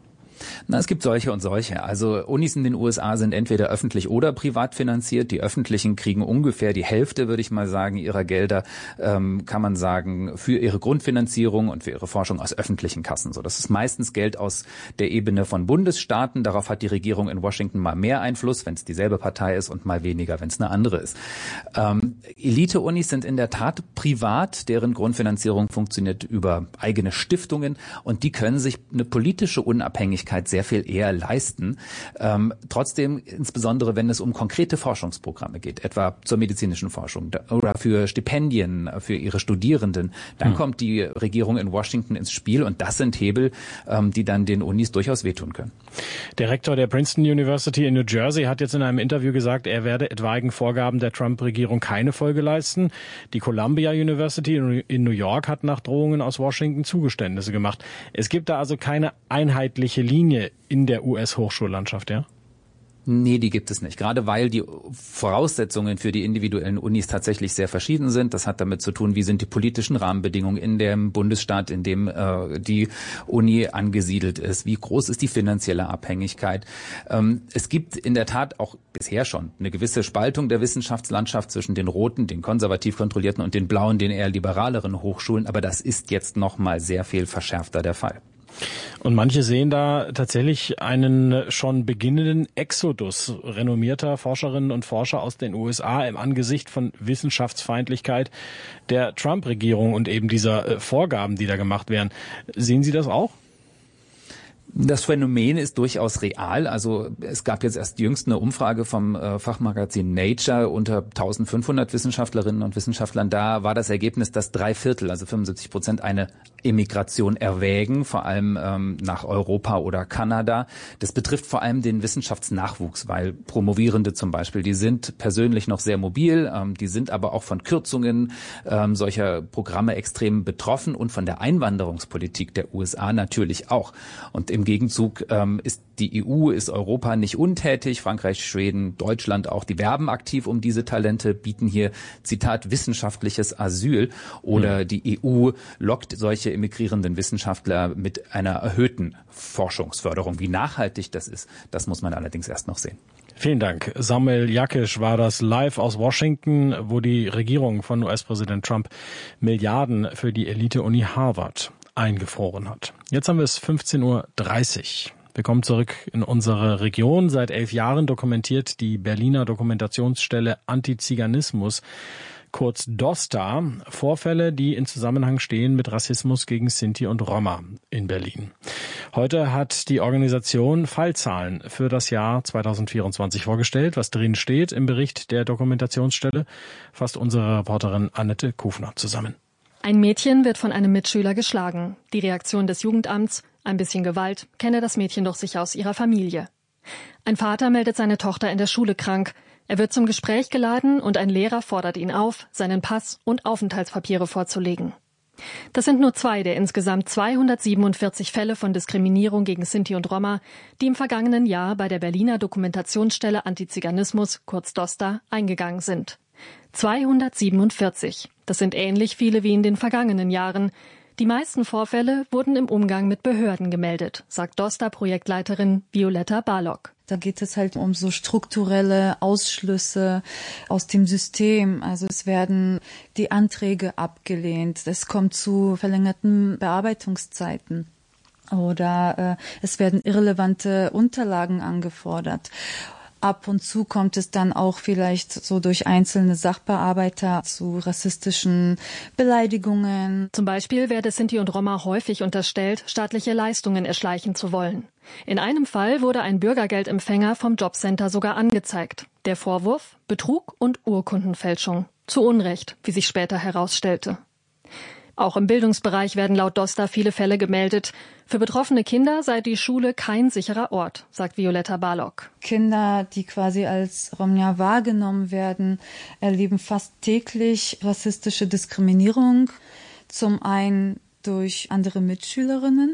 Na, es gibt solche und solche. Also Unis in den U S A sind entweder öffentlich oder privat finanziert. Die öffentlichen kriegen ungefähr die Hälfte, würde ich mal sagen, ihrer Gelder, ähm, kann man sagen, für ihre Grundfinanzierung und für ihre Forschung aus öffentlichen Kassen. So, das ist meistens Geld aus der Ebene von Bundesstaaten. Darauf hat die Regierung in Washington mal mehr Einfluss, wenn es dieselbe Partei ist, und mal weniger, wenn es eine andere ist. Ähm, Elite-Unis sind in der Tat privat. Deren Grundfinanzierung funktioniert über eigene Stiftungen und die können sich eine politische Unabhängigkeit sehr viel eher leisten. Ähm, trotzdem, insbesondere wenn es um konkrete Forschungsprogramme geht, etwa zur medizinischen Forschung oder für Stipendien für ihre Studierenden, dann hm. kommt die Regierung in Washington ins Spiel und das sind Hebel, ähm, die dann den Unis durchaus wehtun können. Der Rektor der Princeton University in New Jersey hat jetzt in einem Interview gesagt, er werde etwaigen Vorgaben der Trump-Regierung keine Folge leisten. Die Columbia University in New York hat nach Drohungen aus Washington Zugeständnisse gemacht. Es gibt da also keine einheitliche Linie in der U S-Hochschullandschaft, ja? Nee, die gibt es nicht. Gerade weil die Voraussetzungen für die individuellen Unis tatsächlich sehr verschieden sind. Das hat damit zu tun, wie sind die politischen Rahmenbedingungen in dem Bundesstaat, in dem äh, die Uni angesiedelt ist. Wie groß ist die finanzielle Abhängigkeit? Ähm, es gibt in der Tat auch bisher schon eine gewisse Spaltung der Wissenschaftslandschaft zwischen den roten, den konservativ kontrollierten und den blauen, den eher liberaleren Hochschulen. Aber das ist jetzt noch mal sehr viel verschärfter der Fall. Und manche sehen da tatsächlich einen schon beginnenden Exodus renommierter Forscherinnen und Forscher aus den U S A im Angesicht von Wissenschaftsfeindlichkeit der Trump-Regierung und eben dieser Vorgaben, die da gemacht werden. Sehen Sie das auch? Das Phänomen ist durchaus real. Also es gab jetzt erst jüngst eine Umfrage vom äh, Fachmagazin Nature unter eintausendfünfhundert Wissenschaftlerinnen und Wissenschaftlern. Da war das Ergebnis, dass drei Viertel, also fünfundsiebzig Prozent, eine Emigration erwägen, vor allem ähm, nach Europa oder Kanada. Das betrifft vor allem den Wissenschaftsnachwuchs, weil Promovierende zum Beispiel, die sind persönlich noch sehr mobil, ähm, die sind aber auch von Kürzungen ähm, solcher Programme extrem betroffen und von der Einwanderungspolitik der U S A natürlich auch. Und im Gegenzug ähm, ist die E U, ist Europa nicht untätig, Frankreich, Schweden, Deutschland auch, die werben aktiv um diese Talente, bieten hier, Zitat, wissenschaftliches Asyl oder mhm. die E U lockt solche emigrierenden Wissenschaftler mit einer erhöhten Forschungsförderung. Wie nachhaltig das ist, das muss man allerdings erst noch sehen. Vielen Dank. Samuel Jakisch war das live aus Washington, wo die Regierung von U S-Präsident Trump Milliarden für die Elite-Uni Harvard eingefroren hat. Jetzt haben wir es fünfzehn Uhr dreißig. Wir kommen zurück in unsere Region. Seit elf Jahren dokumentiert die Berliner Dokumentationsstelle Antiziganismus, kurz DOSTA, Vorfälle, die in Zusammenhang stehen mit Rassismus gegen Sinti und Roma in Berlin. Heute hat die Organisation Fallzahlen für das Jahr zweitausendvierundzwanzig vorgestellt. Was drin steht im Bericht der Dokumentationsstelle, fasst unsere Reporterin Annette Kufner zusammen. Ein Mädchen wird von einem Mitschüler geschlagen. Die Reaktion des Jugendamts, ein bisschen Gewalt, kenne das Mädchen doch sicher aus ihrer Familie. Ein Vater meldet seine Tochter in der Schule krank. Er wird zum Gespräch geladen und ein Lehrer fordert ihn auf, seinen Pass und Aufenthaltspapiere vorzulegen. Das sind nur zwei der insgesamt zweihundertsiebenundvierzig Fälle von Diskriminierung gegen Sinti und Roma, die im vergangenen Jahr bei der Berliner Dokumentationsstelle Antiziganismus, kurz DOSTA, eingegangen sind. zweihundertsiebenundvierzig. Das sind ähnlich viele wie in den vergangenen Jahren. Die meisten Vorfälle wurden im Umgang mit Behörden gemeldet, sagt DOSTA-Projektleiterin Violetta Barlock. Da geht es halt um so strukturelle Ausschlüsse aus dem System. Also es werden die Anträge abgelehnt. Es kommt zu verlängerten Bearbeitungszeiten. Oder äh, es werden irrelevante Unterlagen angefordert. Ab und zu kommt es dann auch vielleicht so durch einzelne Sachbearbeiter zu rassistischen Beleidigungen. Zum Beispiel werde Sinti und Roma häufig unterstellt, staatliche Leistungen erschleichen zu wollen. In einem Fall wurde ein Bürgergeldempfänger vom Jobcenter sogar angezeigt. Der Vorwurf: Betrug und Urkundenfälschung. Zu Unrecht, wie sich später herausstellte. Auch im Bildungsbereich werden laut DOSTA viele Fälle gemeldet. Für betroffene Kinder sei die Schule kein sicherer Ort, sagt Violetta Barlock. Kinder, die quasi als Romja wahrgenommen werden, erleben fast täglich rassistische Diskriminierung. Zum einen durch andere Mitschülerinnen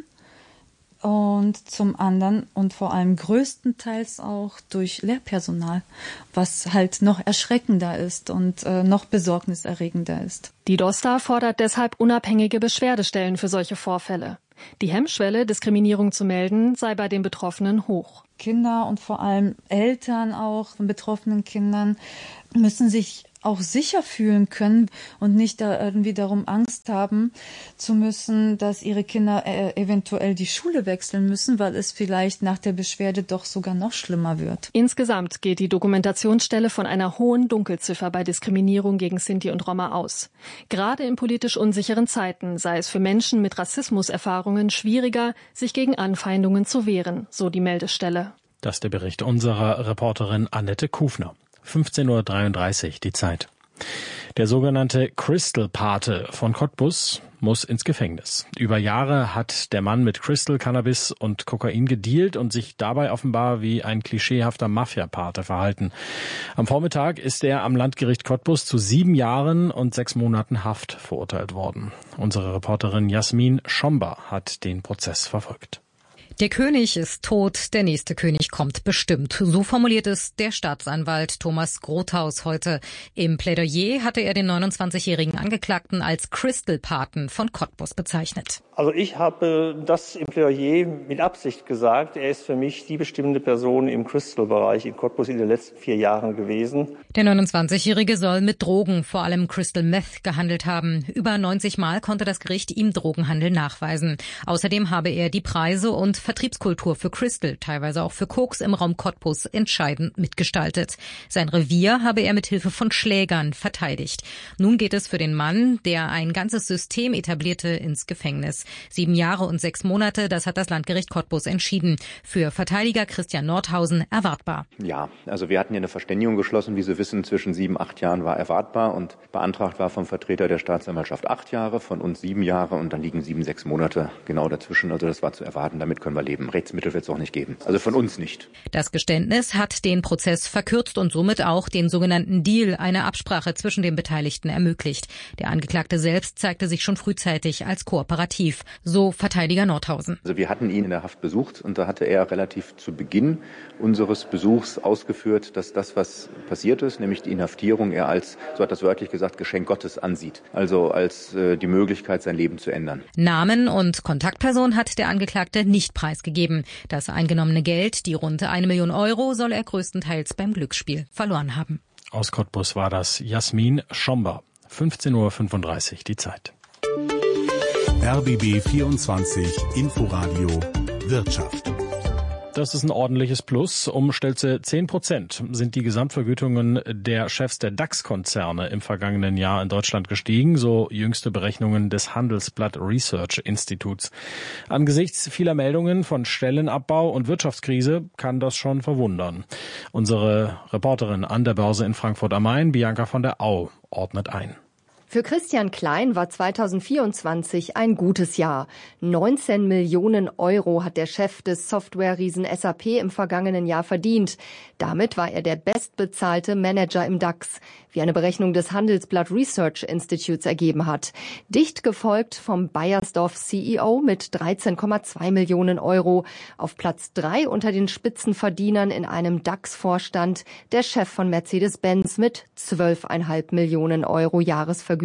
und zum anderen und vor allem größtenteils auch durch Lehrpersonal, was halt noch erschreckender ist und äh, noch besorgniserregender ist. Die DOSTA fordert deshalb unabhängige Beschwerdestellen für solche Vorfälle. Die Hemmschwelle, Diskriminierung zu melden, sei bei den Betroffenen hoch. Kinder und vor allem Eltern auch von betroffenen Kindern müssen sich auch sicher fühlen können und nicht da irgendwie darum Angst haben zu müssen, dass ihre Kinder äh, eventuell die Schule wechseln müssen, weil es vielleicht nach der Beschwerde doch sogar noch schlimmer wird. Insgesamt geht die Dokumentationsstelle von einer hohen Dunkelziffer bei Diskriminierung gegen Sinti und Roma aus. Gerade in politisch unsicheren Zeiten sei es für Menschen mit Rassismuserfahrungen schwieriger, sich gegen Anfeindungen zu wehren, so die Meldestelle. Das ist der Bericht unserer Reporterin Annette Kufner. fünfzehn Uhr dreiunddreißig die Zeit. Der sogenannte Crystal-Pate von Cottbus muss ins Gefängnis. Über Jahre hat der Mann mit Crystal, Cannabis und Kokain gedealt und sich dabei offenbar wie ein klischeehafter Mafia-Pate verhalten. Am Vormittag ist er am Landgericht Cottbus zu sieben Jahren und sechs Monaten Haft verurteilt worden. Unsere Reporterin Jasmin Schomba hat den Prozess verfolgt. Der König ist tot, der nächste König kommt bestimmt. So formuliert es der Staatsanwalt Thomas Grothaus heute. Im Plädoyer hatte er den neunundzwanzigjährigen Angeklagten als Crystal-Paten von Cottbus bezeichnet. Also ich habe das im Plädoyer mit Absicht gesagt. Er ist für mich die bestimmende Person im Crystal-Bereich in Cottbus in den letzten vier Jahren gewesen. Der neunundzwanzigjährige soll mit Drogen, vor allem Crystal Meth, gehandelt haben. Über neunzig Mal konnte das Gericht ihm Drogenhandel nachweisen. Außerdem habe er die Preise und Vertriebskultur für Crystal, teilweise auch für Koks im Raum Cottbus entscheidend mitgestaltet. Sein Revier habe er mit Hilfe von Schlägern verteidigt. Nun geht es für den Mann, der ein ganzes System etablierte, ins Gefängnis. Sieben Jahre und sechs Monate, das hat das Landgericht Cottbus entschieden. Für Verteidiger Christian Nordhausen erwartbar. Ja, also wir hatten ja eine Verständigung geschlossen, wie Sie wissen, zwischen sieben, acht Jahren war erwartbar und beantragt war vom Vertreter der Staatsanwaltschaft acht Jahre, von uns sieben Jahre und dann liegen sieben, sechs Monate genau dazwischen. Also das war zu erwarten, damit können wir leben. Rechtsmittel wird es auch nicht geben. Also von uns nicht. Das Geständnis hat den Prozess verkürzt und somit auch den sogenannten Deal, eine Absprache zwischen den Beteiligten, ermöglicht. Der Angeklagte selbst zeigte sich schon frühzeitig als kooperativ, so Verteidiger Nordhausen. Also wir hatten ihn in der Haft besucht und da hatte er relativ zu Beginn unseres Besuchs ausgeführt, dass das, was passiert ist, nämlich die Inhaftierung, er als, so hat das wörtlich gesagt, Geschenk Gottes ansieht. Also als äh, die Möglichkeit, sein Leben zu ändern. Namen und Kontaktperson hat der Angeklagte nicht preisgegeben. Das eingenommene Geld, die rund eine Million Euro, soll er größtenteils beim Glücksspiel verloren haben. Aus Cottbus war das Jasmin Schomber. fünfzehn Uhr fünfunddreißig die Zeit. R B B vierundzwanzig Inforadio Wirtschaft. Das ist ein ordentliches Plus. Um stolze zehn Prozent sind die Gesamtvergütungen der Chefs der DAX-Konzerne im vergangenen Jahr in Deutschland gestiegen, so jüngste Berechnungen des Handelsblatt Research Instituts. Angesichts vieler Meldungen von Stellenabbau und Wirtschaftskrise kann das schon verwundern. Unsere Reporterin an der Börse in Frankfurt am Main, Bianca von der Au, ordnet ein. Für Christian Klein war zweitausendvierundzwanzig ein gutes Jahr. neunzehn Millionen Euro hat der Chef des Software-Riesen S A P im vergangenen Jahr verdient. Damit war er der bestbezahlte Manager im DAX, wie eine Berechnung des Handelsblatt Research Institutes ergeben hat. Dicht gefolgt vom Beiersdorf C E O mit dreizehn Komma zwei Millionen Euro. Auf Platz drei unter den Spitzenverdienern in einem DAX-Vorstand der Chef von Mercedes-Benz mit zwölf Komma fünf Millionen Euro Jahresvergütung.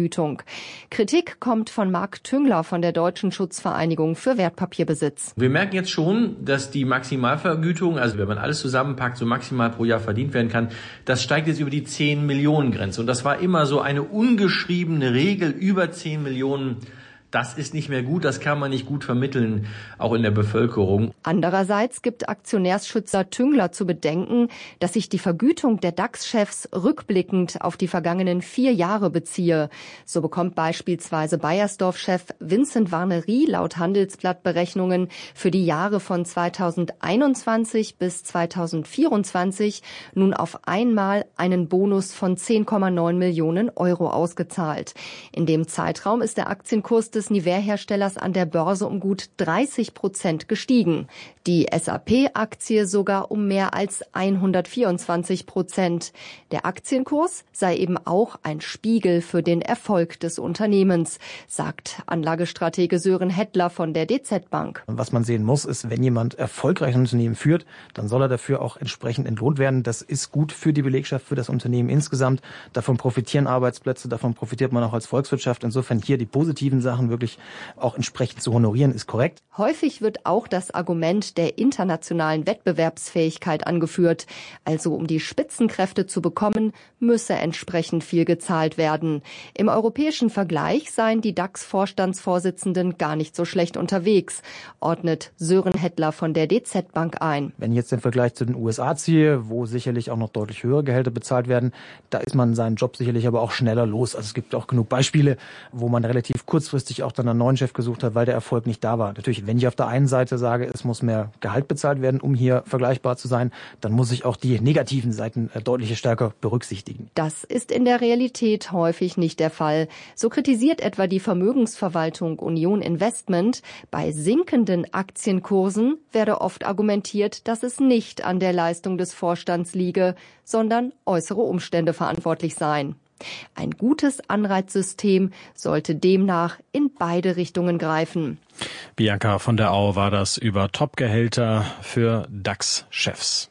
Kritik kommt von Marc Tüngler von der Deutschen Schutzvereinigung für Wertpapierbesitz. Wir merken jetzt schon, dass die Maximalvergütung, also wenn man alles zusammenpackt, so maximal pro Jahr verdient werden kann, das steigt jetzt über die zehn Millionen Grenze. Und das war immer so eine ungeschriebene Regel, über zehn Millionen. Das ist nicht mehr gut, das kann man nicht gut vermitteln, auch in der Bevölkerung. Andererseits gibt Aktionärsschützer Tüngler zu bedenken, dass sich die Vergütung der DAX-Chefs rückblickend auf die vergangenen vier Jahre beziehe. So bekommt beispielsweise Beiersdorf-Chef Vincent Warnery laut Handelsblatt-Berechnungen für die Jahre von zweitausendeinundzwanzig bis zweitausendvierundzwanzig nun auf einmal einen Bonus von zehn Komma neun Millionen Euro ausgezahlt. In dem Zeitraum ist der Aktienkurs des Nivea-Herstellers an der Börse um gut dreißig Prozent gestiegen. Die S A P-Aktie sogar um mehr als hundertvierundzwanzig Prozent. Der Aktienkurs sei eben auch ein Spiegel für den Erfolg des Unternehmens, sagt Anlagestratege Sören Hettler von der D Z Bank. Was man sehen muss, ist, wenn jemand erfolgreich ein Unternehmen führt, dann soll er dafür auch entsprechend entlohnt werden. Das ist gut für die Belegschaft, für das Unternehmen insgesamt. Davon profitieren Arbeitsplätze, davon profitiert man auch als Volkswirtschaft. Insofern hier die positiven Sachen wirklich auch entsprechend zu honorieren, ist korrekt. Häufig wird auch das Argument der internationalen Wettbewerbsfähigkeit angeführt. Also um die Spitzenkräfte zu bekommen, müsse entsprechend viel gezahlt werden. Im europäischen Vergleich seien die DAX-Vorstandsvorsitzenden gar nicht so schlecht unterwegs, ordnet Sören Hettler von der D Z Bank ein. Wenn ich jetzt den Vergleich zu den U S A ziehe, wo sicherlich auch noch deutlich höhere Gehälter bezahlt werden, da ist man seinen Job sicherlich aber auch schneller los. Also es gibt auch genug Beispiele, wo man relativ kurzfristig auch dann einen neuen Chef gesucht hat, weil der Erfolg nicht da war. Natürlich, wenn ich auf der einen Seite sage, es muss mehr Gehalt bezahlt werden, um hier vergleichbar zu sein, dann muss ich auch die negativen Seiten deutlich stärker berücksichtigen. Das ist in der Realität häufig nicht der Fall. So kritisiert etwa die Vermögensverwaltung Union Investment, bei sinkenden Aktienkursen werde oft argumentiert, dass es nicht an der Leistung des Vorstands liege, sondern äußere Umstände verantwortlich seien. Ein gutes Anreizsystem sollte demnach in beide Richtungen greifen. Bianca von der Au war das über Topgehälter für DAX-Chefs.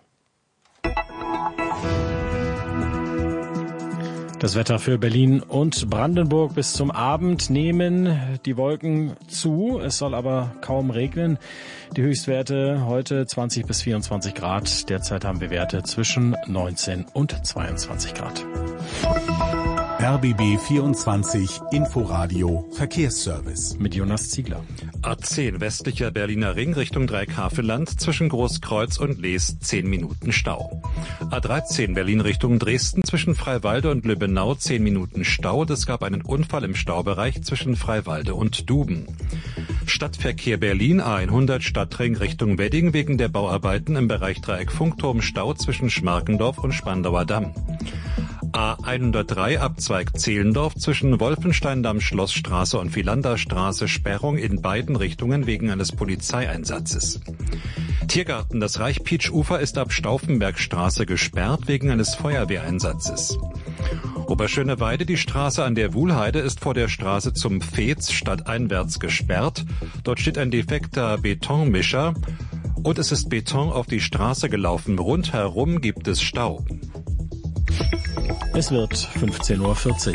Das Wetter für Berlin und Brandenburg bis zum Abend nehmen die Wolken zu. Es soll aber kaum regnen. Die Höchstwerte heute zwanzig bis vierundzwanzig Grad. Derzeit haben wir Werte zwischen neunzehn und zweiundzwanzig Grad. R B B vierundzwanzig Inforadio Verkehrsservice. Mit Jonas Ziegler. A zehn westlicher Berliner Ring Richtung Dreieckhaveland zwischen Großkreuz und Lees zehn Minuten Stau. A dreizehn Berlin Richtung Dresden zwischen Freiwalde und Lübbenau zehn Minuten Stau. Es gab einen Unfall im Staubereich zwischen Freiwalde und Duben. Stadtverkehr Berlin A hundert Stadtring Richtung Wedding wegen der Bauarbeiten im Bereich Dreieck Funkturm Stau zwischen Schmarkendorf und Spandauer Damm. A hundertdrei Abzweig Zehlendorf zwischen Wolfensteindamm, Schlossstraße und Philanderstraße Sperrung in beiden Richtungen wegen eines Polizeieinsatzes. Tiergarten das Reich-Pietsch-Ufer ist ab Stauffenbergstraße gesperrt wegen eines Feuerwehreinsatzes. Oberschöneweide, die Straße an der Wuhlheide ist vor der Straße zum Veets stadteinwärts gesperrt. Dort steht ein defekter Betonmischer und es ist Beton auf die Straße gelaufen. Rundherum gibt es Stau. Es wird fünfzehn Uhr vierzig.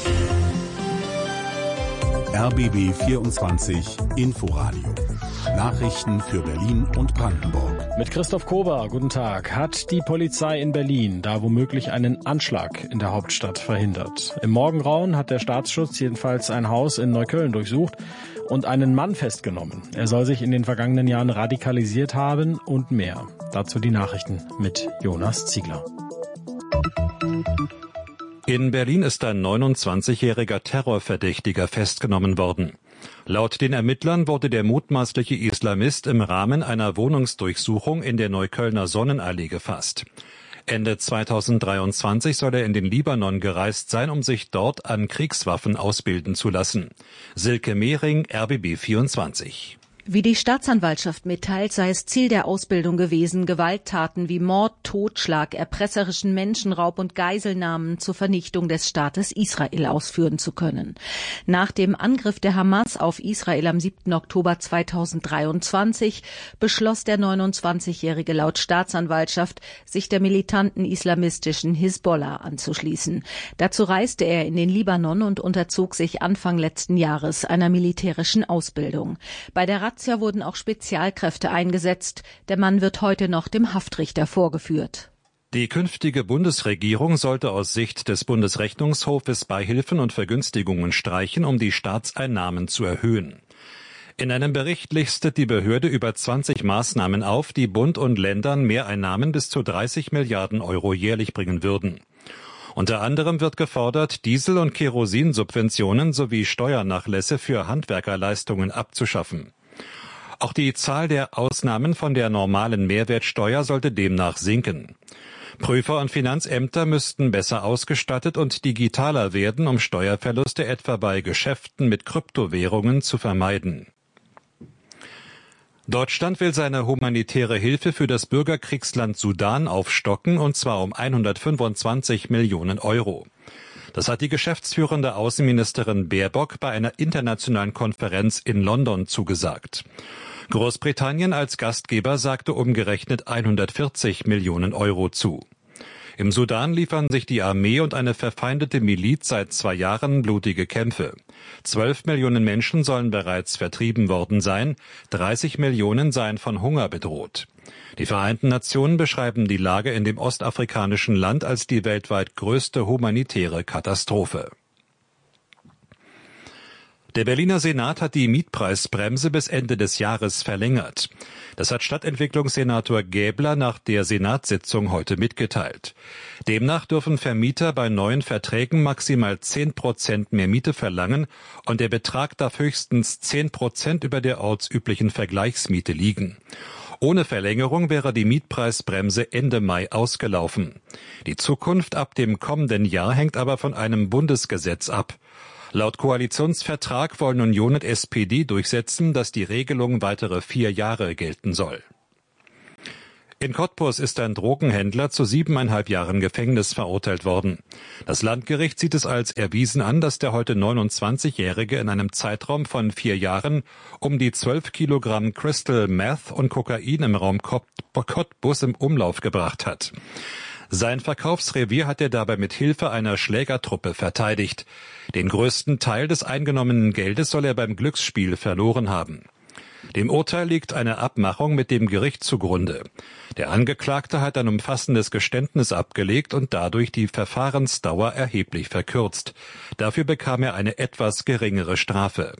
R B B vierundzwanzig Inforadio. Nachrichten für Berlin und Brandenburg. Mit Christoph Kober, guten Tag. Hat die Polizei in Berlin da womöglich einen Anschlag in der Hauptstadt verhindert? Im Morgengrauen hat der Staatsschutz jedenfalls ein Haus in Neukölln durchsucht und einen Mann festgenommen. Er soll sich in den vergangenen Jahren radikalisiert haben und mehr. Dazu die Nachrichten mit Jonas Ziegler. In Berlin ist ein neunundzwanzigjähriger Terrorverdächtiger festgenommen worden. Laut den Ermittlern wurde der mutmaßliche Islamist im Rahmen einer Wohnungsdurchsuchung in der Neuköllner Sonnenallee gefasst. Ende zweitausenddreiundzwanzig soll er in den Libanon gereist sein, um sich dort an Kriegswaffen ausbilden zu lassen. Silke Mehring, R B B vierundzwanzig. Wie die Staatsanwaltschaft mitteilt, sei es Ziel der Ausbildung gewesen, Gewalttaten wie Mord, Totschlag, erpresserischen Menschenraub und Geiselnahmen zur Vernichtung des Staates Israel ausführen zu können. Nach dem Angriff der Hamas auf Israel am siebten Oktober zweitausenddreiundzwanzig beschloss der neunundzwanzigjährige laut Staatsanwaltschaft, sich der militanten islamistischen Hisbollah anzuschließen. Dazu reiste er in den Libanon und unterzog sich Anfang letzten Jahres einer militärischen Ausbildung. Bei der Razzia wurden auch Spezialkräfte eingesetzt. Der Mann wird heute noch dem Haftrichter vorgeführt. Die künftige Bundesregierung sollte aus Sicht des Bundesrechnungshofes Beihilfen und Vergünstigungen streichen, um die Staatseinnahmen zu erhöhen. In einem Bericht listet die Behörde über zwanzig Maßnahmen auf, die Bund und Ländern Mehreinnahmen bis zu dreißig Milliarden Euro jährlich bringen würden. Unter anderem wird gefordert, Diesel- und Kerosinsubventionen sowie Steuernachlässe für Handwerkerleistungen abzuschaffen. Auch die Zahl der Ausnahmen von der normalen Mehrwertsteuer sollte demnach sinken. Prüfer und Finanzämter müssten besser ausgestattet und digitaler werden, um Steuerverluste etwa bei Geschäften mit Kryptowährungen zu vermeiden. Deutschland will seine humanitäre Hilfe für das Bürgerkriegsland Sudan aufstocken, und zwar um hundertfünfundzwanzig Millionen Euro. Das hat die geschäftsführende Außenministerin Baerbock bei einer internationalen Konferenz in London zugesagt. Großbritannien als Gastgeber sagte umgerechnet hundertvierzig Millionen Euro zu. Im Sudan liefern sich die Armee und eine verfeindete Miliz seit zwei Jahren blutige Kämpfe. Zwölf Millionen Menschen sollen bereits vertrieben worden sein, dreißig Millionen seien von Hunger bedroht. Die Vereinten Nationen beschreiben die Lage in dem ostafrikanischen Land als die weltweit größte humanitäre Katastrophe. Der Berliner Senat hat die Mietpreisbremse bis Ende des Jahres verlängert. Das hat Stadtentwicklungssenator Gäbler nach der Senatssitzung heute mitgeteilt. Demnach dürfen Vermieter bei neuen Verträgen maximal zehn Prozent mehr Miete verlangen und der Betrag darf höchstens zehn Prozent über der ortsüblichen Vergleichsmiete liegen. Ohne Verlängerung wäre die Mietpreisbremse Ende Mai ausgelaufen. Die Zukunft ab dem kommenden Jahr hängt aber von einem Bundesgesetz ab. Laut Koalitionsvertrag wollen Union und S P D durchsetzen, dass die Regelung weitere vier Jahre gelten soll. In Cottbus ist ein Drogenhändler zu siebeneinhalb Jahren Gefängnis verurteilt worden. Das Landgericht sieht es als erwiesen an, dass der heute neunundzwanzigjährige in einem Zeitraum von vier Jahren um die zwölf Kilogramm Crystal Meth und Kokain im Raum Cottbus im Umlauf gebracht hat. Sein Verkaufsrevier hat er dabei mit Hilfe einer Schlägertruppe verteidigt. Den größten Teil des eingenommenen Geldes soll er beim Glücksspiel verloren haben. Dem Urteil liegt eine Abmachung mit dem Gericht zugrunde. Der Angeklagte hat ein umfassendes Geständnis abgelegt und dadurch die Verfahrensdauer erheblich verkürzt. Dafür bekam er eine etwas geringere Strafe.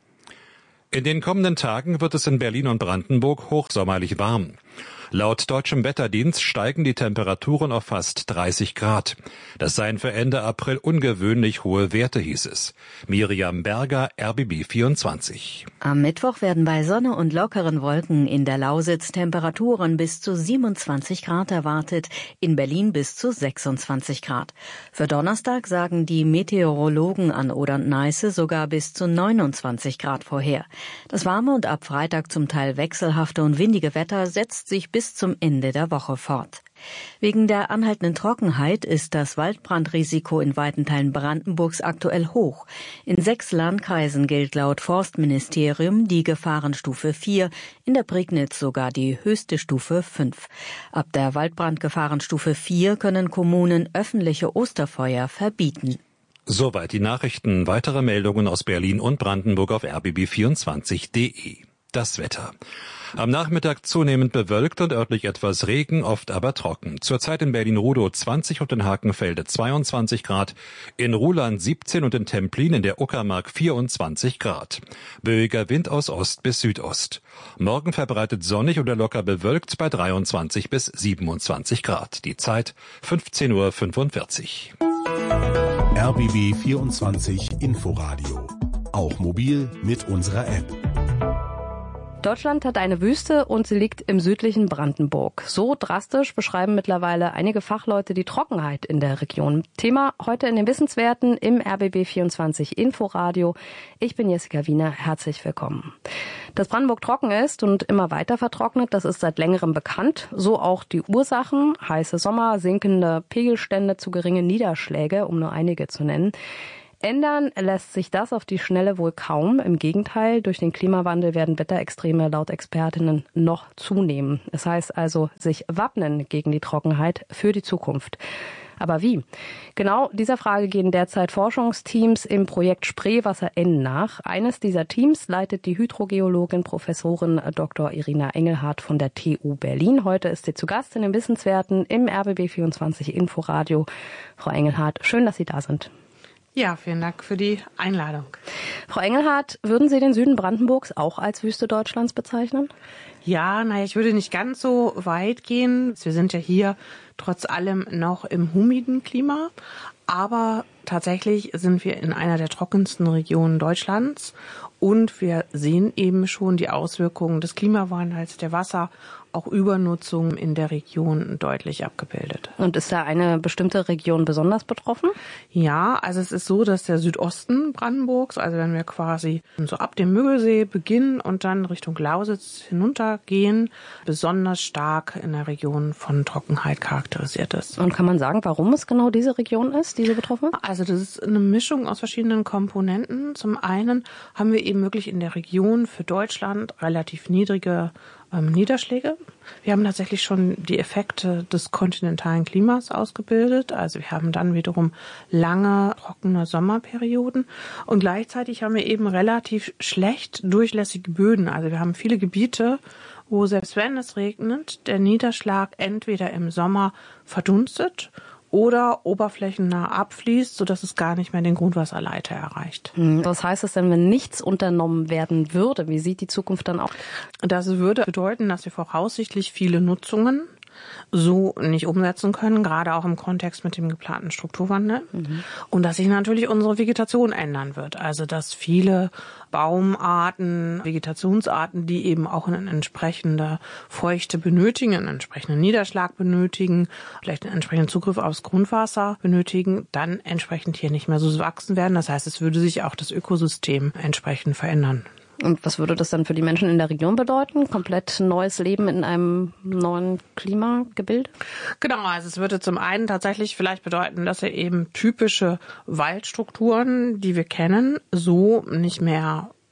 In den kommenden Tagen wird es in Berlin und Brandenburg hochsommerlich warm. Laut deutschem Wetterdienst steigen die Temperaturen auf fast dreißig Grad. Das seien für Ende April ungewöhnlich hohe Werte, hieß es. Miriam Berger, R B B vierundzwanzig. Am Mittwoch werden bei Sonne und lockeren Wolken in der Lausitz Temperaturen bis zu siebenundzwanzig Grad erwartet, in Berlin bis zu sechsundzwanzig Grad. Für Donnerstag sagen die Meteorologen an Oder und Neiße sogar bis zu neunundzwanzig Grad vorher. Das warme und ab Freitag zum Teil wechselhafte und windige Wetter setzt sich bis zum Ende der Woche fort. Wegen der anhaltenden Trockenheit ist das Waldbrandrisiko in weiten Teilen Brandenburgs aktuell hoch. In sechs Landkreisen gilt laut Forstministerium die Gefahrenstufe vier, in der Prignitz sogar die höchste Stufe fünf. Ab der Waldbrandgefahrenstufe vier können Kommunen öffentliche Osterfeuer verbieten. Soweit die Nachrichten. Weitere Meldungen aus Berlin und Brandenburg auf r b b vierundzwanzig punkt d e. Das Wetter. Am Nachmittag zunehmend bewölkt und örtlich etwas Regen, oft aber trocken. Zurzeit in Berlin-Rudow zwanzig und in Hakenfelde zweiundzwanzig Grad, in Ruhland siebzehn und in Templin in der Uckermark vierundzwanzig Grad. Böiger Wind aus Ost bis Südost. Morgen verbreitet sonnig oder locker bewölkt bei dreiundzwanzig bis siebenundzwanzig Grad. Die Zeit fünfzehn Uhr fünfundvierzig. R B B vierundzwanzig Inforadio. Auch mobil mit unserer App. Deutschland hat eine Wüste und sie liegt im südlichen Brandenburg. So drastisch beschreiben mittlerweile einige Fachleute die Trockenheit in der Region. Thema heute in den Wissenswerten im R B B vierundzwanzig Inforadio. Ich bin Jessica Wiener, herzlich willkommen. Dass Brandenburg trocken ist und immer weiter vertrocknet, das ist seit längerem bekannt. So auch die Ursachen: heiße Sommer, sinkende Pegelstände, zu geringe Niederschläge, um nur einige zu nennen. Ändern lässt sich das auf die Schnelle wohl kaum. Im Gegenteil, durch den Klimawandel werden Wetterextreme laut Expertinnen noch zunehmen. Es heißt also, sich wappnen gegen die Trockenheit für die Zukunft. Aber wie? Genau dieser Frage gehen derzeit Forschungsteams im Projekt Spreewasser N nach. Eines dieser Teams leitet die Hydrogeologin Professorin Doktor Irina Engelhardt von der T U Berlin. Heute ist sie zu Gast in den Wissenswerten im R B B vierundzwanzig Inforadio. Frau Engelhardt, schön, dass Sie da sind. Ja, vielen Dank für die Einladung. Frau Engelhardt, würden Sie den Süden Brandenburgs auch als Wüste Deutschlands bezeichnen? Ja, naja, ich würde nicht ganz so weit gehen. Wir sind ja hier trotz allem noch im humiden Klima. Aber tatsächlich sind wir in einer der trockensten Regionen Deutschlands. Und wir sehen eben schon die Auswirkungen des Klimawandels, der Wasser, auch Übernutzung in der Region deutlich abgebildet. Und ist da eine bestimmte Region besonders betroffen? Ja, also es ist so, dass der Südosten Brandenburgs, also wenn wir quasi so ab dem Müggelsee beginnen und dann Richtung Lausitz hinuntergehen, besonders stark in der Region von Trockenheit charakterisiert ist. Und kann man sagen, warum es genau diese Region ist, die so betroffen ist? Also das ist eine Mischung aus verschiedenen Komponenten. Zum einen haben wir eben wirklich in der Region für Deutschland relativ niedrige ähm, Niederschläge. Wir haben tatsächlich schon die Effekte des kontinentalen Klimas ausgebildet. Also wir haben dann wiederum lange, trockene Sommerperioden. Und gleichzeitig haben wir eben relativ schlecht durchlässige Böden. Also wir haben viele Gebiete, wo selbst wenn es regnet, der Niederschlag entweder im Sommer verdunstet oder oberflächennah abfließt, sodass es gar nicht mehr den Grundwasserleiter erreicht. Was heißt das denn, wenn nichts unternommen werden würde? Wie sieht die Zukunft dann aus? Das würde bedeuten, dass wir voraussichtlich viele Nutzungen so nicht umsetzen können, gerade auch im Kontext mit dem geplanten Strukturwandel. Mhm. Und dass sich natürlich unsere Vegetation ändern wird. Also dass viele Baumarten, Vegetationsarten, die eben auch eine entsprechende Feuchte benötigen, einen entsprechenden Niederschlag benötigen, vielleicht einen entsprechenden Zugriff aufs Grundwasser benötigen, dann entsprechend hier nicht mehr so wachsen werden. Das heißt, es würde sich auch das Ökosystem entsprechend verändern. Und was würde das dann für die Menschen in der Region bedeuten? Komplett neues Leben in einem neuen Klimagebild? Genau, also es würde zum einen tatsächlich vielleicht bedeuten, dass wir eben typische Waldstrukturen, die wir kennen, so nicht mehr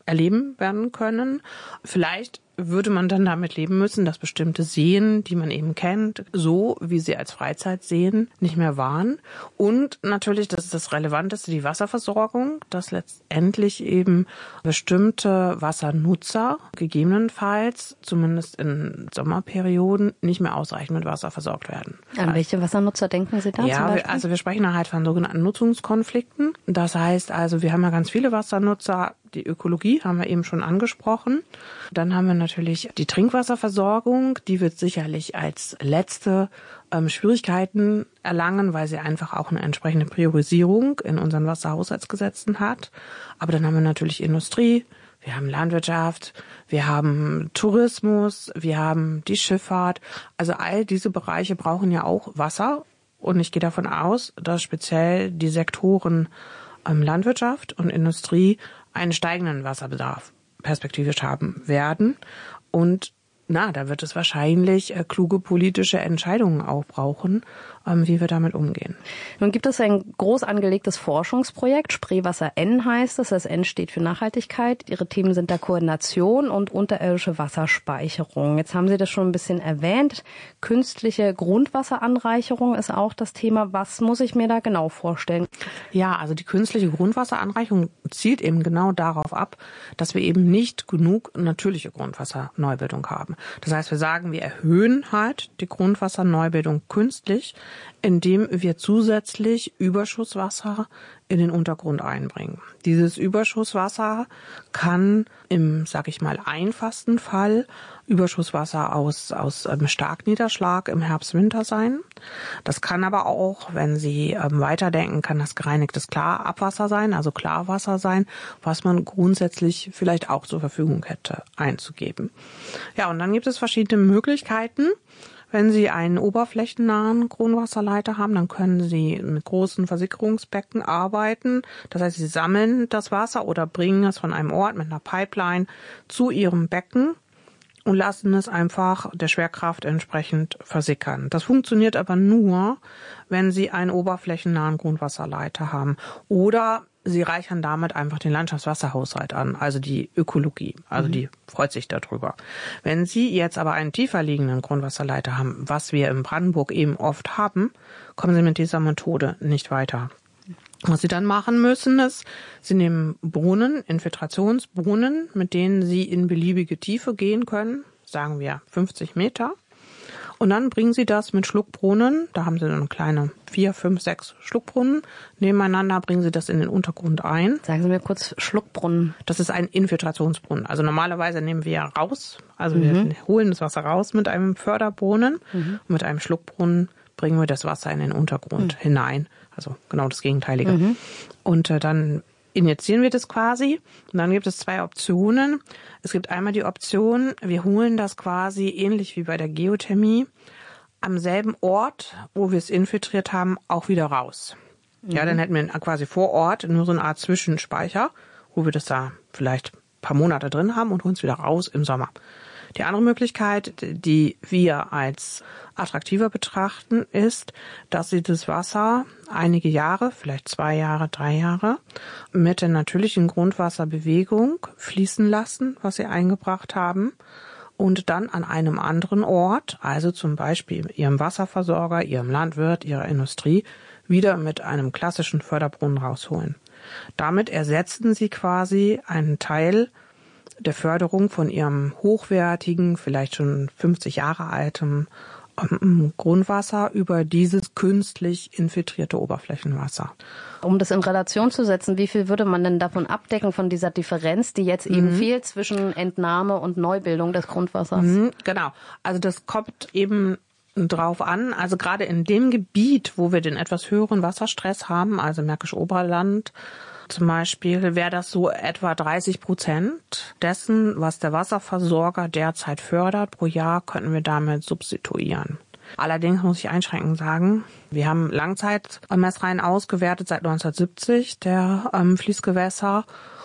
erleben werden können. Vielleicht würde man dann damit leben müssen, dass bestimmte Seen, die man eben kennt, so wie sie als Freizeitseen nicht mehr waren. Und natürlich, das ist das Relevanteste, die Wasserversorgung, dass letztendlich eben bestimmte Wassernutzer gegebenenfalls, zumindest in Sommerperioden, nicht mehr ausreichend mit Wasser versorgt werden. An welche Wassernutzer denken Sie da? Ja, wir, also wir sprechen halt von sogenannten Nutzungskonflikten. Das heißt also, wir haben ja ganz viele Wassernutzer. Die Ökologie haben wir eben schon angesprochen. Dann haben wir natürlich die Trinkwasserversorgung. Die wird sicherlich als letzte ähm, Schwierigkeiten erlangen, weil sie einfach auch eine entsprechende Priorisierung in unseren Wasserhaushaltsgesetzen hat. Aber dann haben wir natürlich Industrie, wir haben Landwirtschaft, wir haben Tourismus, wir haben die Schifffahrt. Also all diese Bereiche brauchen ja auch Wasser. Und ich gehe davon aus, dass speziell die Sektoren ähm, Landwirtschaft und Industrie einen steigenden Wasserbedarf perspektivisch haben werden. Und na, da wird es wahrscheinlich äh, kluge politische Entscheidungen auch brauchen, ähm, wie wir damit umgehen. Nun gibt es ein groß angelegtes Forschungsprojekt, Spreewasser N heißt es. Das N steht für Nachhaltigkeit. Ihre Themen sind da Koordination und unterirdische Wasserspeicherung. Jetzt haben Sie das schon ein bisschen erwähnt. Künstliche Grundwasseranreicherung ist auch das Thema. Was muss ich mir da genau vorstellen? Ja, also die künstliche Grundwasseranreicherung zielt eben genau darauf ab, dass wir eben nicht genug natürliche Grundwasserneubildung haben. Das heißt, wir sagen, wir erhöhen halt die Grundwasserneubildung künstlich, indem wir zusätzlich Überschusswasser in den Untergrund einbringen. Dieses Überschusswasser kann im, sag ich mal, einfachsten Fall Überschusswasser aus, aus ähm, Starkniederschlag im Herbst-Winter sein. Das kann aber auch, wenn Sie ähm, weiterdenken, kann das gereinigtes Klarabwasser sein, also Klarwasser sein, was man grundsätzlich vielleicht auch zur Verfügung hätte einzugeben. Ja, und dann gibt es verschiedene Möglichkeiten. Wenn Sie einen oberflächennahen Grundwasserleiter haben, dann können Sie mit großen Versickerungsbecken arbeiten. Das heißt, Sie sammeln das Wasser oder bringen es von einem Ort mit einer Pipeline zu Ihrem Becken und lassen es einfach der Schwerkraft entsprechend versickern. Das funktioniert aber nur, wenn Sie einen oberflächennahen Grundwasserleiter haben. Oder Sie reichern damit einfach den Landschaftswasserhaushalt an, also die Ökologie. Also mhm. die freut sich darüber. Wenn Sie jetzt aber einen tiefer liegenden Grundwasserleiter haben, was wir in Brandenburg eben oft haben, kommen Sie mit dieser Methode nicht weiter. Was Sie dann machen müssen, ist, Sie nehmen Brunnen, Infiltrationsbrunnen, mit denen Sie in beliebige Tiefe gehen können, sagen wir fünfzig Meter. Und dann bringen Sie das mit Schluckbrunnen, da haben Sie dann kleine vier, fünf, sechs Schluckbrunnen nebeneinander, bringen Sie das in den Untergrund ein. Sagen Sie mir kurz Schluckbrunnen. Das ist ein Infiltrationsbrunnen. Also normalerweise nehmen wir ja raus, also mhm. wir holen das Wasser raus mit einem Förderbrunnen. Mhm. Und mit einem Schluckbrunnen bringen wir das Wasser in den Untergrund mhm. hinein. Also genau das Gegenteilige. Mhm. Und äh, dann injizieren wir das quasi. Und dann gibt es zwei Optionen. Es gibt einmal die Option, wir holen das quasi ähnlich wie bei der Geothermie am selben Ort, wo wir es infiltriert haben, auch wieder raus. Mhm. Ja, dann hätten wir quasi vor Ort nur so eine Art Zwischenspeicher, wo wir das da vielleicht ein paar Monate drin haben und holen es wieder raus im Sommer. Die andere Möglichkeit, die wir als attraktiver betrachten, ist, dass Sie das Wasser einige Jahre, vielleicht zwei Jahre, drei Jahre, mit der natürlichen Grundwasserbewegung fließen lassen, was Sie eingebracht haben, und dann an einem anderen Ort, also zum Beispiel Ihrem Wasserversorger, Ihrem Landwirt, Ihrer Industrie, wieder mit einem klassischen Förderbrunnen rausholen. Damit ersetzen Sie quasi einen Teil der Förderung von Ihrem hochwertigen, vielleicht schon fünfzig Jahre altem ähm, Grundwasser über dieses künstlich infiltrierte Oberflächenwasser. Um das in Relation zu setzen, wie viel würde man denn davon abdecken von dieser Differenz, die jetzt eben mhm. fehlt zwischen Entnahme und Neubildung des Grundwassers? Mhm, genau. Also das kommt eben drauf an. Also gerade in dem Gebiet, wo wir den etwas höheren Wasserstress haben, also Märkisches Oberland, zum Beispiel wäre das so etwa dreißig Prozent dessen, was der Wasserversorger derzeit fördert pro Jahr, könnten wir damit substituieren. Allerdings muss ich einschränkend sagen, wir haben Langzeitmessreihen ausgewertet seit neunzehnhundertsiebzig der ähm, Fließgewässer,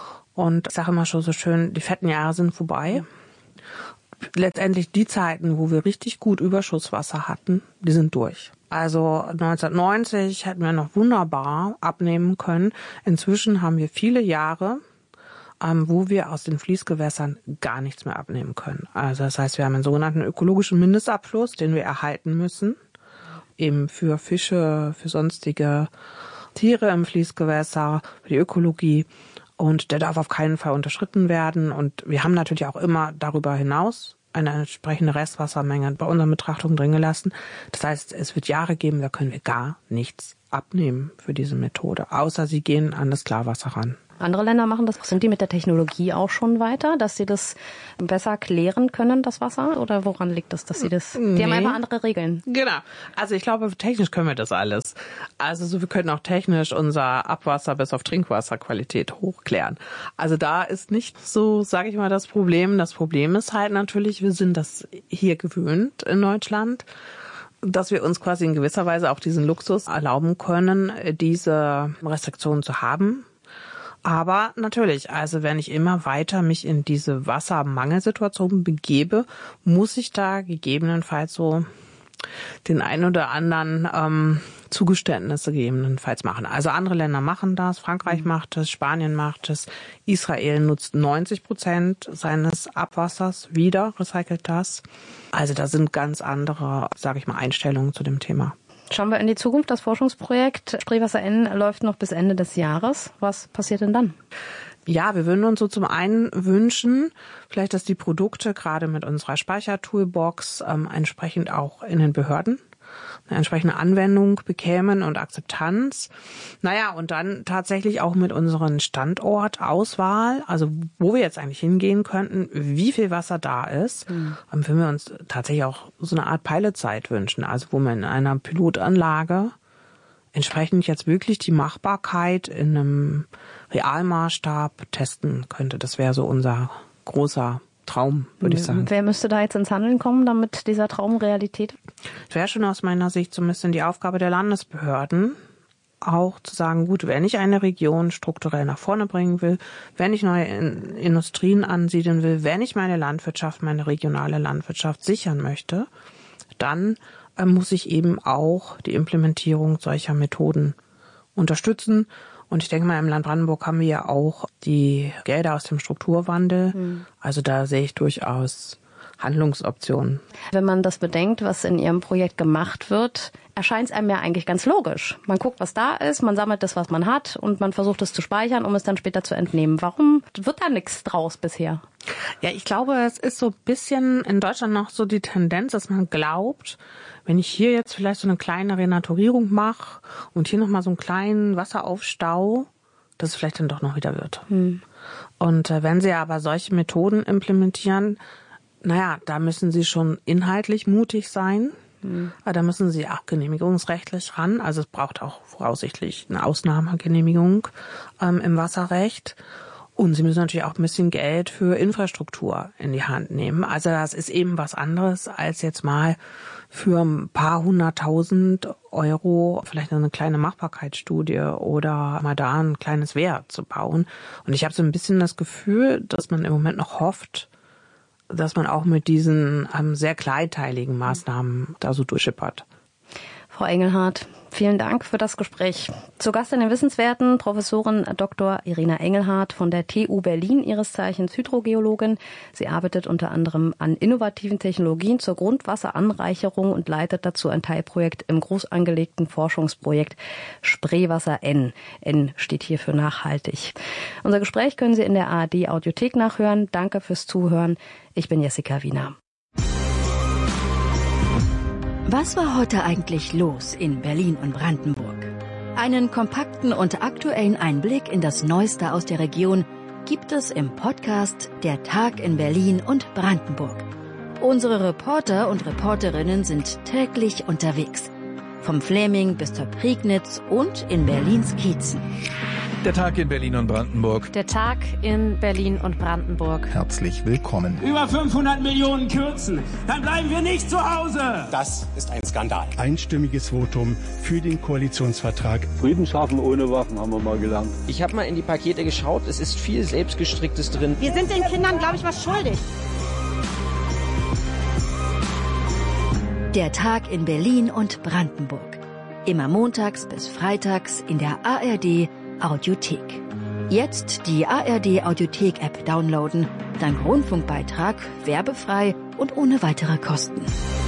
und ich sage immer schon so schön, die fetten Jahre sind vorbei. Letztendlich die Zeiten, wo wir richtig gut Überschusswasser hatten, die sind durch. Also neunzehnhundertneunzig hätten wir noch wunderbar abnehmen können. Inzwischen haben wir viele Jahre ähm, wo wir aus den Fließgewässern gar nichts mehr abnehmen können. Also das heißt, wir haben einen sogenannten ökologischen Mindestabfluss, den wir erhalten müssen, eben für Fische, für sonstige Tiere im Fließgewässer, für die Ökologie. Und der darf auf keinen Fall unterschritten werden. Und wir haben natürlich auch immer darüber hinaus eine entsprechende Restwassermenge bei unseren Betrachtungen drin gelassen. Das heißt, es wird Jahre geben, da können wir gar nichts abnehmen für diese Methode, außer sie gehen an das Klarwasser ran. Andere Länder machen das. Sind die mit der Technologie auch schon weiter, dass sie das besser klären können, das Wasser? Oder woran liegt das, dass sie das... Nee. Die haben einfach andere Regeln. Genau. Also ich glaube, technisch können wir das alles. Also so, wir können auch technisch unser Abwasser bis auf Trinkwasserqualität hochklären. Also da ist nicht so, sage ich mal, das Problem. Das Problem ist halt natürlich, wir sind das hier gewöhnt in Deutschland, dass wir uns quasi in gewisser Weise auch diesen Luxus erlauben können, diese Restriktionen zu haben. Aber natürlich, also wenn ich immer weiter mich in diese Wassermangelsituation begebe, muss ich da gegebenenfalls so den ein oder anderen ähm, Zugeständnisse gegebenenfalls machen. Also andere Länder machen das, Frankreich macht es, Spanien macht es, Israel nutzt neunzig Prozent seines Abwassers wieder, recycelt das. Also da sind ganz andere, sage ich mal, Einstellungen zu dem Thema. Schauen wir in die Zukunft. Das Forschungsprojekt Spreewasser N läuft noch bis Ende des Jahres. Was passiert denn dann? Ja, wir würden uns so zum einen wünschen, vielleicht, dass die Produkte gerade mit unserer Speichertoolbox ähm, entsprechend auch in den Behörden eine entsprechende Anwendung bekämen und Akzeptanz. Naja, und dann tatsächlich auch mit unseren Standortauswahl, also wo wir jetzt eigentlich hingehen könnten, wie viel Wasser da ist, mhm. würden wir uns tatsächlich auch so eine Art Pilotzeit wünschen, also wo man in einer Pilotanlage entsprechend jetzt wirklich die Machbarkeit in einem Realmaßstab testen könnte. Das wäre so unser großer Traum, würde ich sagen. Wer müsste da jetzt ins Handeln kommen, damit dieser Traum Realität wird? Es wäre schon aus meiner Sicht so ein bisschen die Aufgabe der Landesbehörden, auch zu sagen, gut, wenn ich eine Region strukturell nach vorne bringen will, wenn ich neue Industrien ansiedeln will, wenn ich meine Landwirtschaft, meine regionale Landwirtschaft sichern möchte, dann äh, muss ich eben auch die Implementierung solcher Methoden unterstützen. Und ich denke mal, im Land Brandenburg haben wir ja auch die Gelder aus dem Strukturwandel. Mhm. Also da sehe ich durchaus Handlungsoptionen. Wenn man das bedenkt, was in Ihrem Projekt gemacht wird, erscheint es einem ja eigentlich ganz logisch. Man guckt, was da ist, man sammelt das, was man hat und man versucht es zu speichern, um es dann später zu entnehmen. Warum wird da nichts draus bisher? Ja, ich glaube, es ist so ein bisschen in Deutschland noch so die Tendenz, dass man glaubt, wenn ich hier jetzt vielleicht so eine kleine Renaturierung mache und hier nochmal so einen kleinen Wasseraufstau, dass es vielleicht dann doch noch wieder wird. Hm. Und äh, wenn Sie aber solche Methoden implementieren, naja, da müssen Sie schon inhaltlich mutig sein. Hm. Da müssen Sie auch genehmigungsrechtlich ran. Also es braucht auch voraussichtlich eine Ausnahmegenehmigung ähm, im Wasserrecht. Und Sie müssen natürlich auch ein bisschen Geld für Infrastruktur in die Hand nehmen. Also das ist eben was anderes, als jetzt mal für ein paar hunderttausend Euro vielleicht eine kleine Machbarkeitsstudie oder mal da ein kleines Wehr zu bauen. Und ich habe so ein bisschen das Gefühl, dass man im Moment noch hofft, dass man auch mit diesen ähm, sehr kleinteiligen Maßnahmen da so durchschippert. Frau Engelhardt, vielen Dank für das Gespräch. Zu Gast in den Wissenswerten Professorin Doktor Irina Engelhardt von der T U Berlin, ihres Zeichens Hydrogeologin. Sie arbeitet unter anderem an innovativen Technologien zur Grundwasseranreicherung und leitet dazu ein Teilprojekt im groß angelegten Forschungsprojekt Spreewasser N. N steht hier für nachhaltig. Unser Gespräch können Sie in der A R D Audiothek nachhören. Danke fürs Zuhören. Ich bin Jessica Wiener. Was war heute eigentlich los in Berlin und Brandenburg? Einen kompakten und aktuellen Einblick in das Neueste aus der Region gibt es im Podcast Der Tag in Berlin und Brandenburg. Unsere Reporter und Reporterinnen sind täglich unterwegs. Vom Fläming bis zur Prignitz und in Berlins Kiezen. Der Tag in Berlin und Brandenburg. Der Tag in Berlin und Brandenburg. Herzlich willkommen. Über fünfhundert Millionen kürzen, dann bleiben wir nicht zu Hause. Das ist ein Skandal. Einstimmiges Votum für den Koalitionsvertrag. Frieden schaffen ohne Waffen, haben wir mal gelernt. Ich habe mal in die Pakete geschaut, es ist viel Selbstgestricktes drin. Wir sind den Kindern, glaube ich, was schuldig. Der Tag in Berlin und Brandenburg. Immer montags bis freitags in der A R D Audiothek. Jetzt die A R D Audiothek-App downloaden. Dank Rundfunkbeitrag werbefrei und ohne weitere Kosten.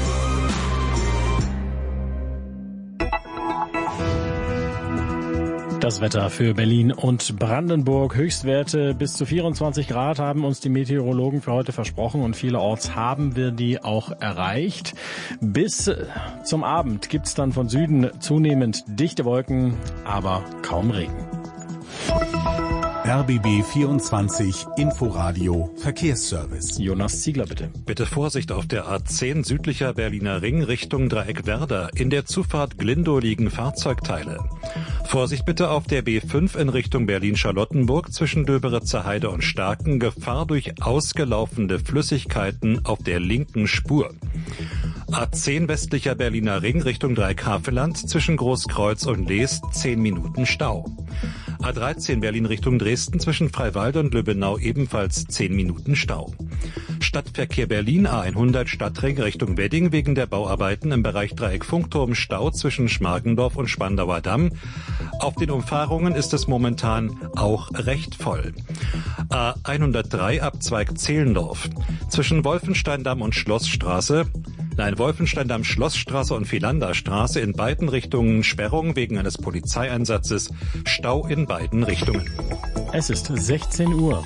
Das Wetter für Berlin und Brandenburg. Höchstwerte bis zu vierundzwanzig Grad haben uns die Meteorologen für heute versprochen und vielerorts haben wir die auch erreicht. Bis zum Abend gibt's dann von Süden zunehmend dichte Wolken, aber kaum Regen. R B B vierundzwanzig Inforadio Verkehrsservice. Jonas Ziegler, bitte. Bitte Vorsicht auf der A zehn südlicher Berliner Ring Richtung Dreieckwerder. In der Zufahrt Glindow liegen Fahrzeugteile. Vorsicht bitte auf der B fünf in Richtung Berlin-Charlottenburg zwischen Döberitzer Heide und Starken. Gefahr durch ausgelaufene Flüssigkeiten auf der linken Spur. A zehn westlicher Berliner Ring Richtung Dreieckhaveland zwischen Großkreuz und Leest zehn Minuten Stau. A dreizehn Berlin Richtung Dresden zwischen Freiwalde und Lübbenau ebenfalls zehn Minuten Stau. Stadtverkehr Berlin A hundert Stadtring Richtung Wedding wegen der Bauarbeiten im Bereich Dreieck Funkturm Stau zwischen Schmargendorf und Spandauer Damm. Auf den Umfahrungen ist es momentan auch recht voll. A hundertdrei Abzweig Zehlendorf zwischen Wolfensteindamm und Schlossstraße. Nein, Wolfensteindamm, Schlossstraße und Philanderstraße in beiden Richtungen Sperrung wegen eines Polizeieinsatzes. Stau in beiden Richtungen. Es ist sechzehn Uhr.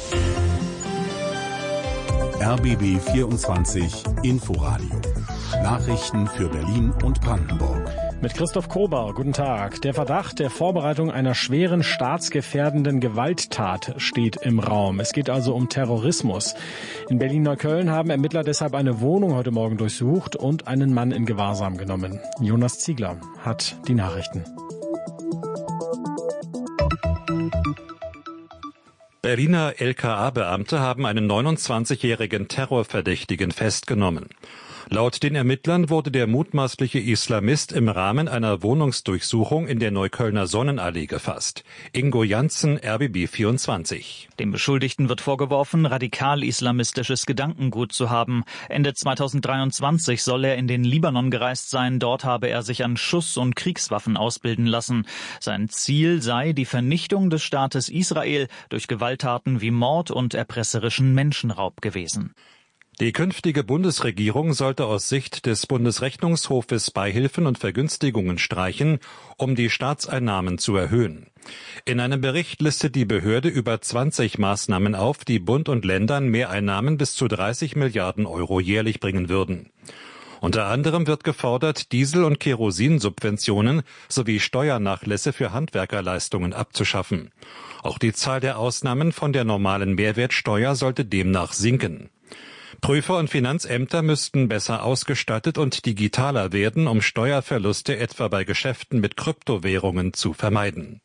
R B B vierundzwanzig Inforadio. Nachrichten für Berlin und Brandenburg. Mit Christoph Kobauer, guten Tag. Der Verdacht der Vorbereitung einer schweren staatsgefährdenden Gewalttat steht im Raum. Es geht also um Terrorismus. In Berlin-Neukölln haben Ermittler deshalb eine Wohnung heute Morgen durchsucht und einen Mann in Gewahrsam genommen. Jonas Ziegler hat die Nachrichten. Berliner L K A-Beamte haben einen neunundzwanzigjährigen Terrorverdächtigen festgenommen. Laut den Ermittlern wurde der mutmaßliche Islamist im Rahmen einer Wohnungsdurchsuchung in der Neuköllner Sonnenallee gefasst. Ingo Janssen, R B B vierundzwanzig. Dem Beschuldigten wird vorgeworfen, radikal-islamistisches Gedankengut zu haben. Ende zweitausenddreiundzwanzig soll er in den Libanon gereist sein. Dort habe er sich an Schuss- und Kriegswaffen ausbilden lassen. Sein Ziel sei die Vernichtung des Staates Israel durch Gewalttaten wie Mord und erpresserischen Menschenraub gewesen. Die künftige Bundesregierung sollte aus Sicht des Bundesrechnungshofes Beihilfen und Vergünstigungen streichen, um die Staatseinnahmen zu erhöhen. In einem Bericht listet die Behörde über zwanzig Maßnahmen auf, die Bund und Ländern Mehreinnahmen bis zu dreißig Milliarden Euro jährlich bringen würden. Unter anderem wird gefordert, Diesel- und Kerosinsubventionen sowie Steuernachlässe für Handwerkerleistungen abzuschaffen. Auch die Zahl der Ausnahmen von der normalen Mehrwertsteuer sollte demnach sinken. Prüfer und Finanzämter müssten besser ausgestattet und digitaler werden, um Steuerverluste etwa bei Geschäften mit Kryptowährungen zu vermeiden.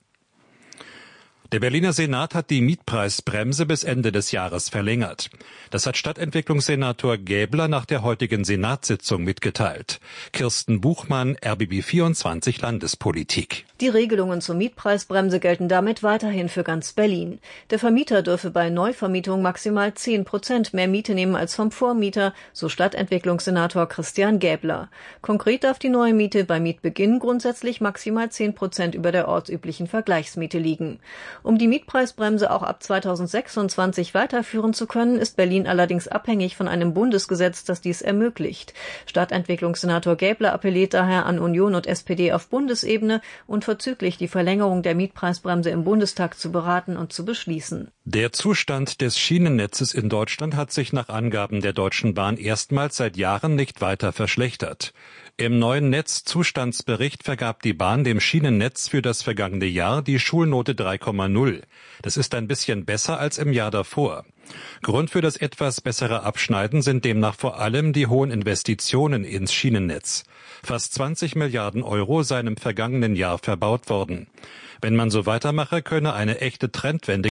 Der Berliner Senat hat die Mietpreisbremse bis Ende des Jahres verlängert. Das hat Stadtentwicklungssenator Gäbler nach der heutigen Senatssitzung mitgeteilt. Kirsten Buchmann, R B B vierundzwanzig Landespolitik. Die Regelungen zur Mietpreisbremse gelten damit weiterhin für ganz Berlin. Der Vermieter dürfe bei Neuvermietung maximal zehn Prozent mehr Miete nehmen als vom Vormieter, so Stadtentwicklungssenator Christian Gäbler. Konkret darf die neue Miete bei Mietbeginn grundsätzlich maximal zehn Prozent über der ortsüblichen Vergleichsmiete liegen. Um die Mietpreisbremse auch ab zweitausendsechsundzwanzig weiterführen zu können, ist Berlin allerdings abhängig von einem Bundesgesetz, das dies ermöglicht. Stadtentwicklungssenator Gäbler appelliert daher an Union und S P D auf Bundesebene und verzüglich die Verlängerung der Mietpreisbremse im Bundestag zu beraten und zu beschließen. Der Zustand des Schienennetzes in Deutschland hat sich nach Angaben der Deutschen Bahn erstmals seit Jahren nicht weiter verschlechtert. Im neuen Netzzustandsbericht vergab die Bahn dem Schienennetz für das vergangene Jahr die Schulnote drei Komma null. Das ist ein bisschen besser als im Jahr davor. Grund für das etwas bessere Abschneiden sind demnach vor allem die hohen Investitionen ins Schienennetz. Fast zwanzig Milliarden Euro seien im vergangenen Jahr verbaut worden. Wenn man so weitermache, könne eine echte Trendwende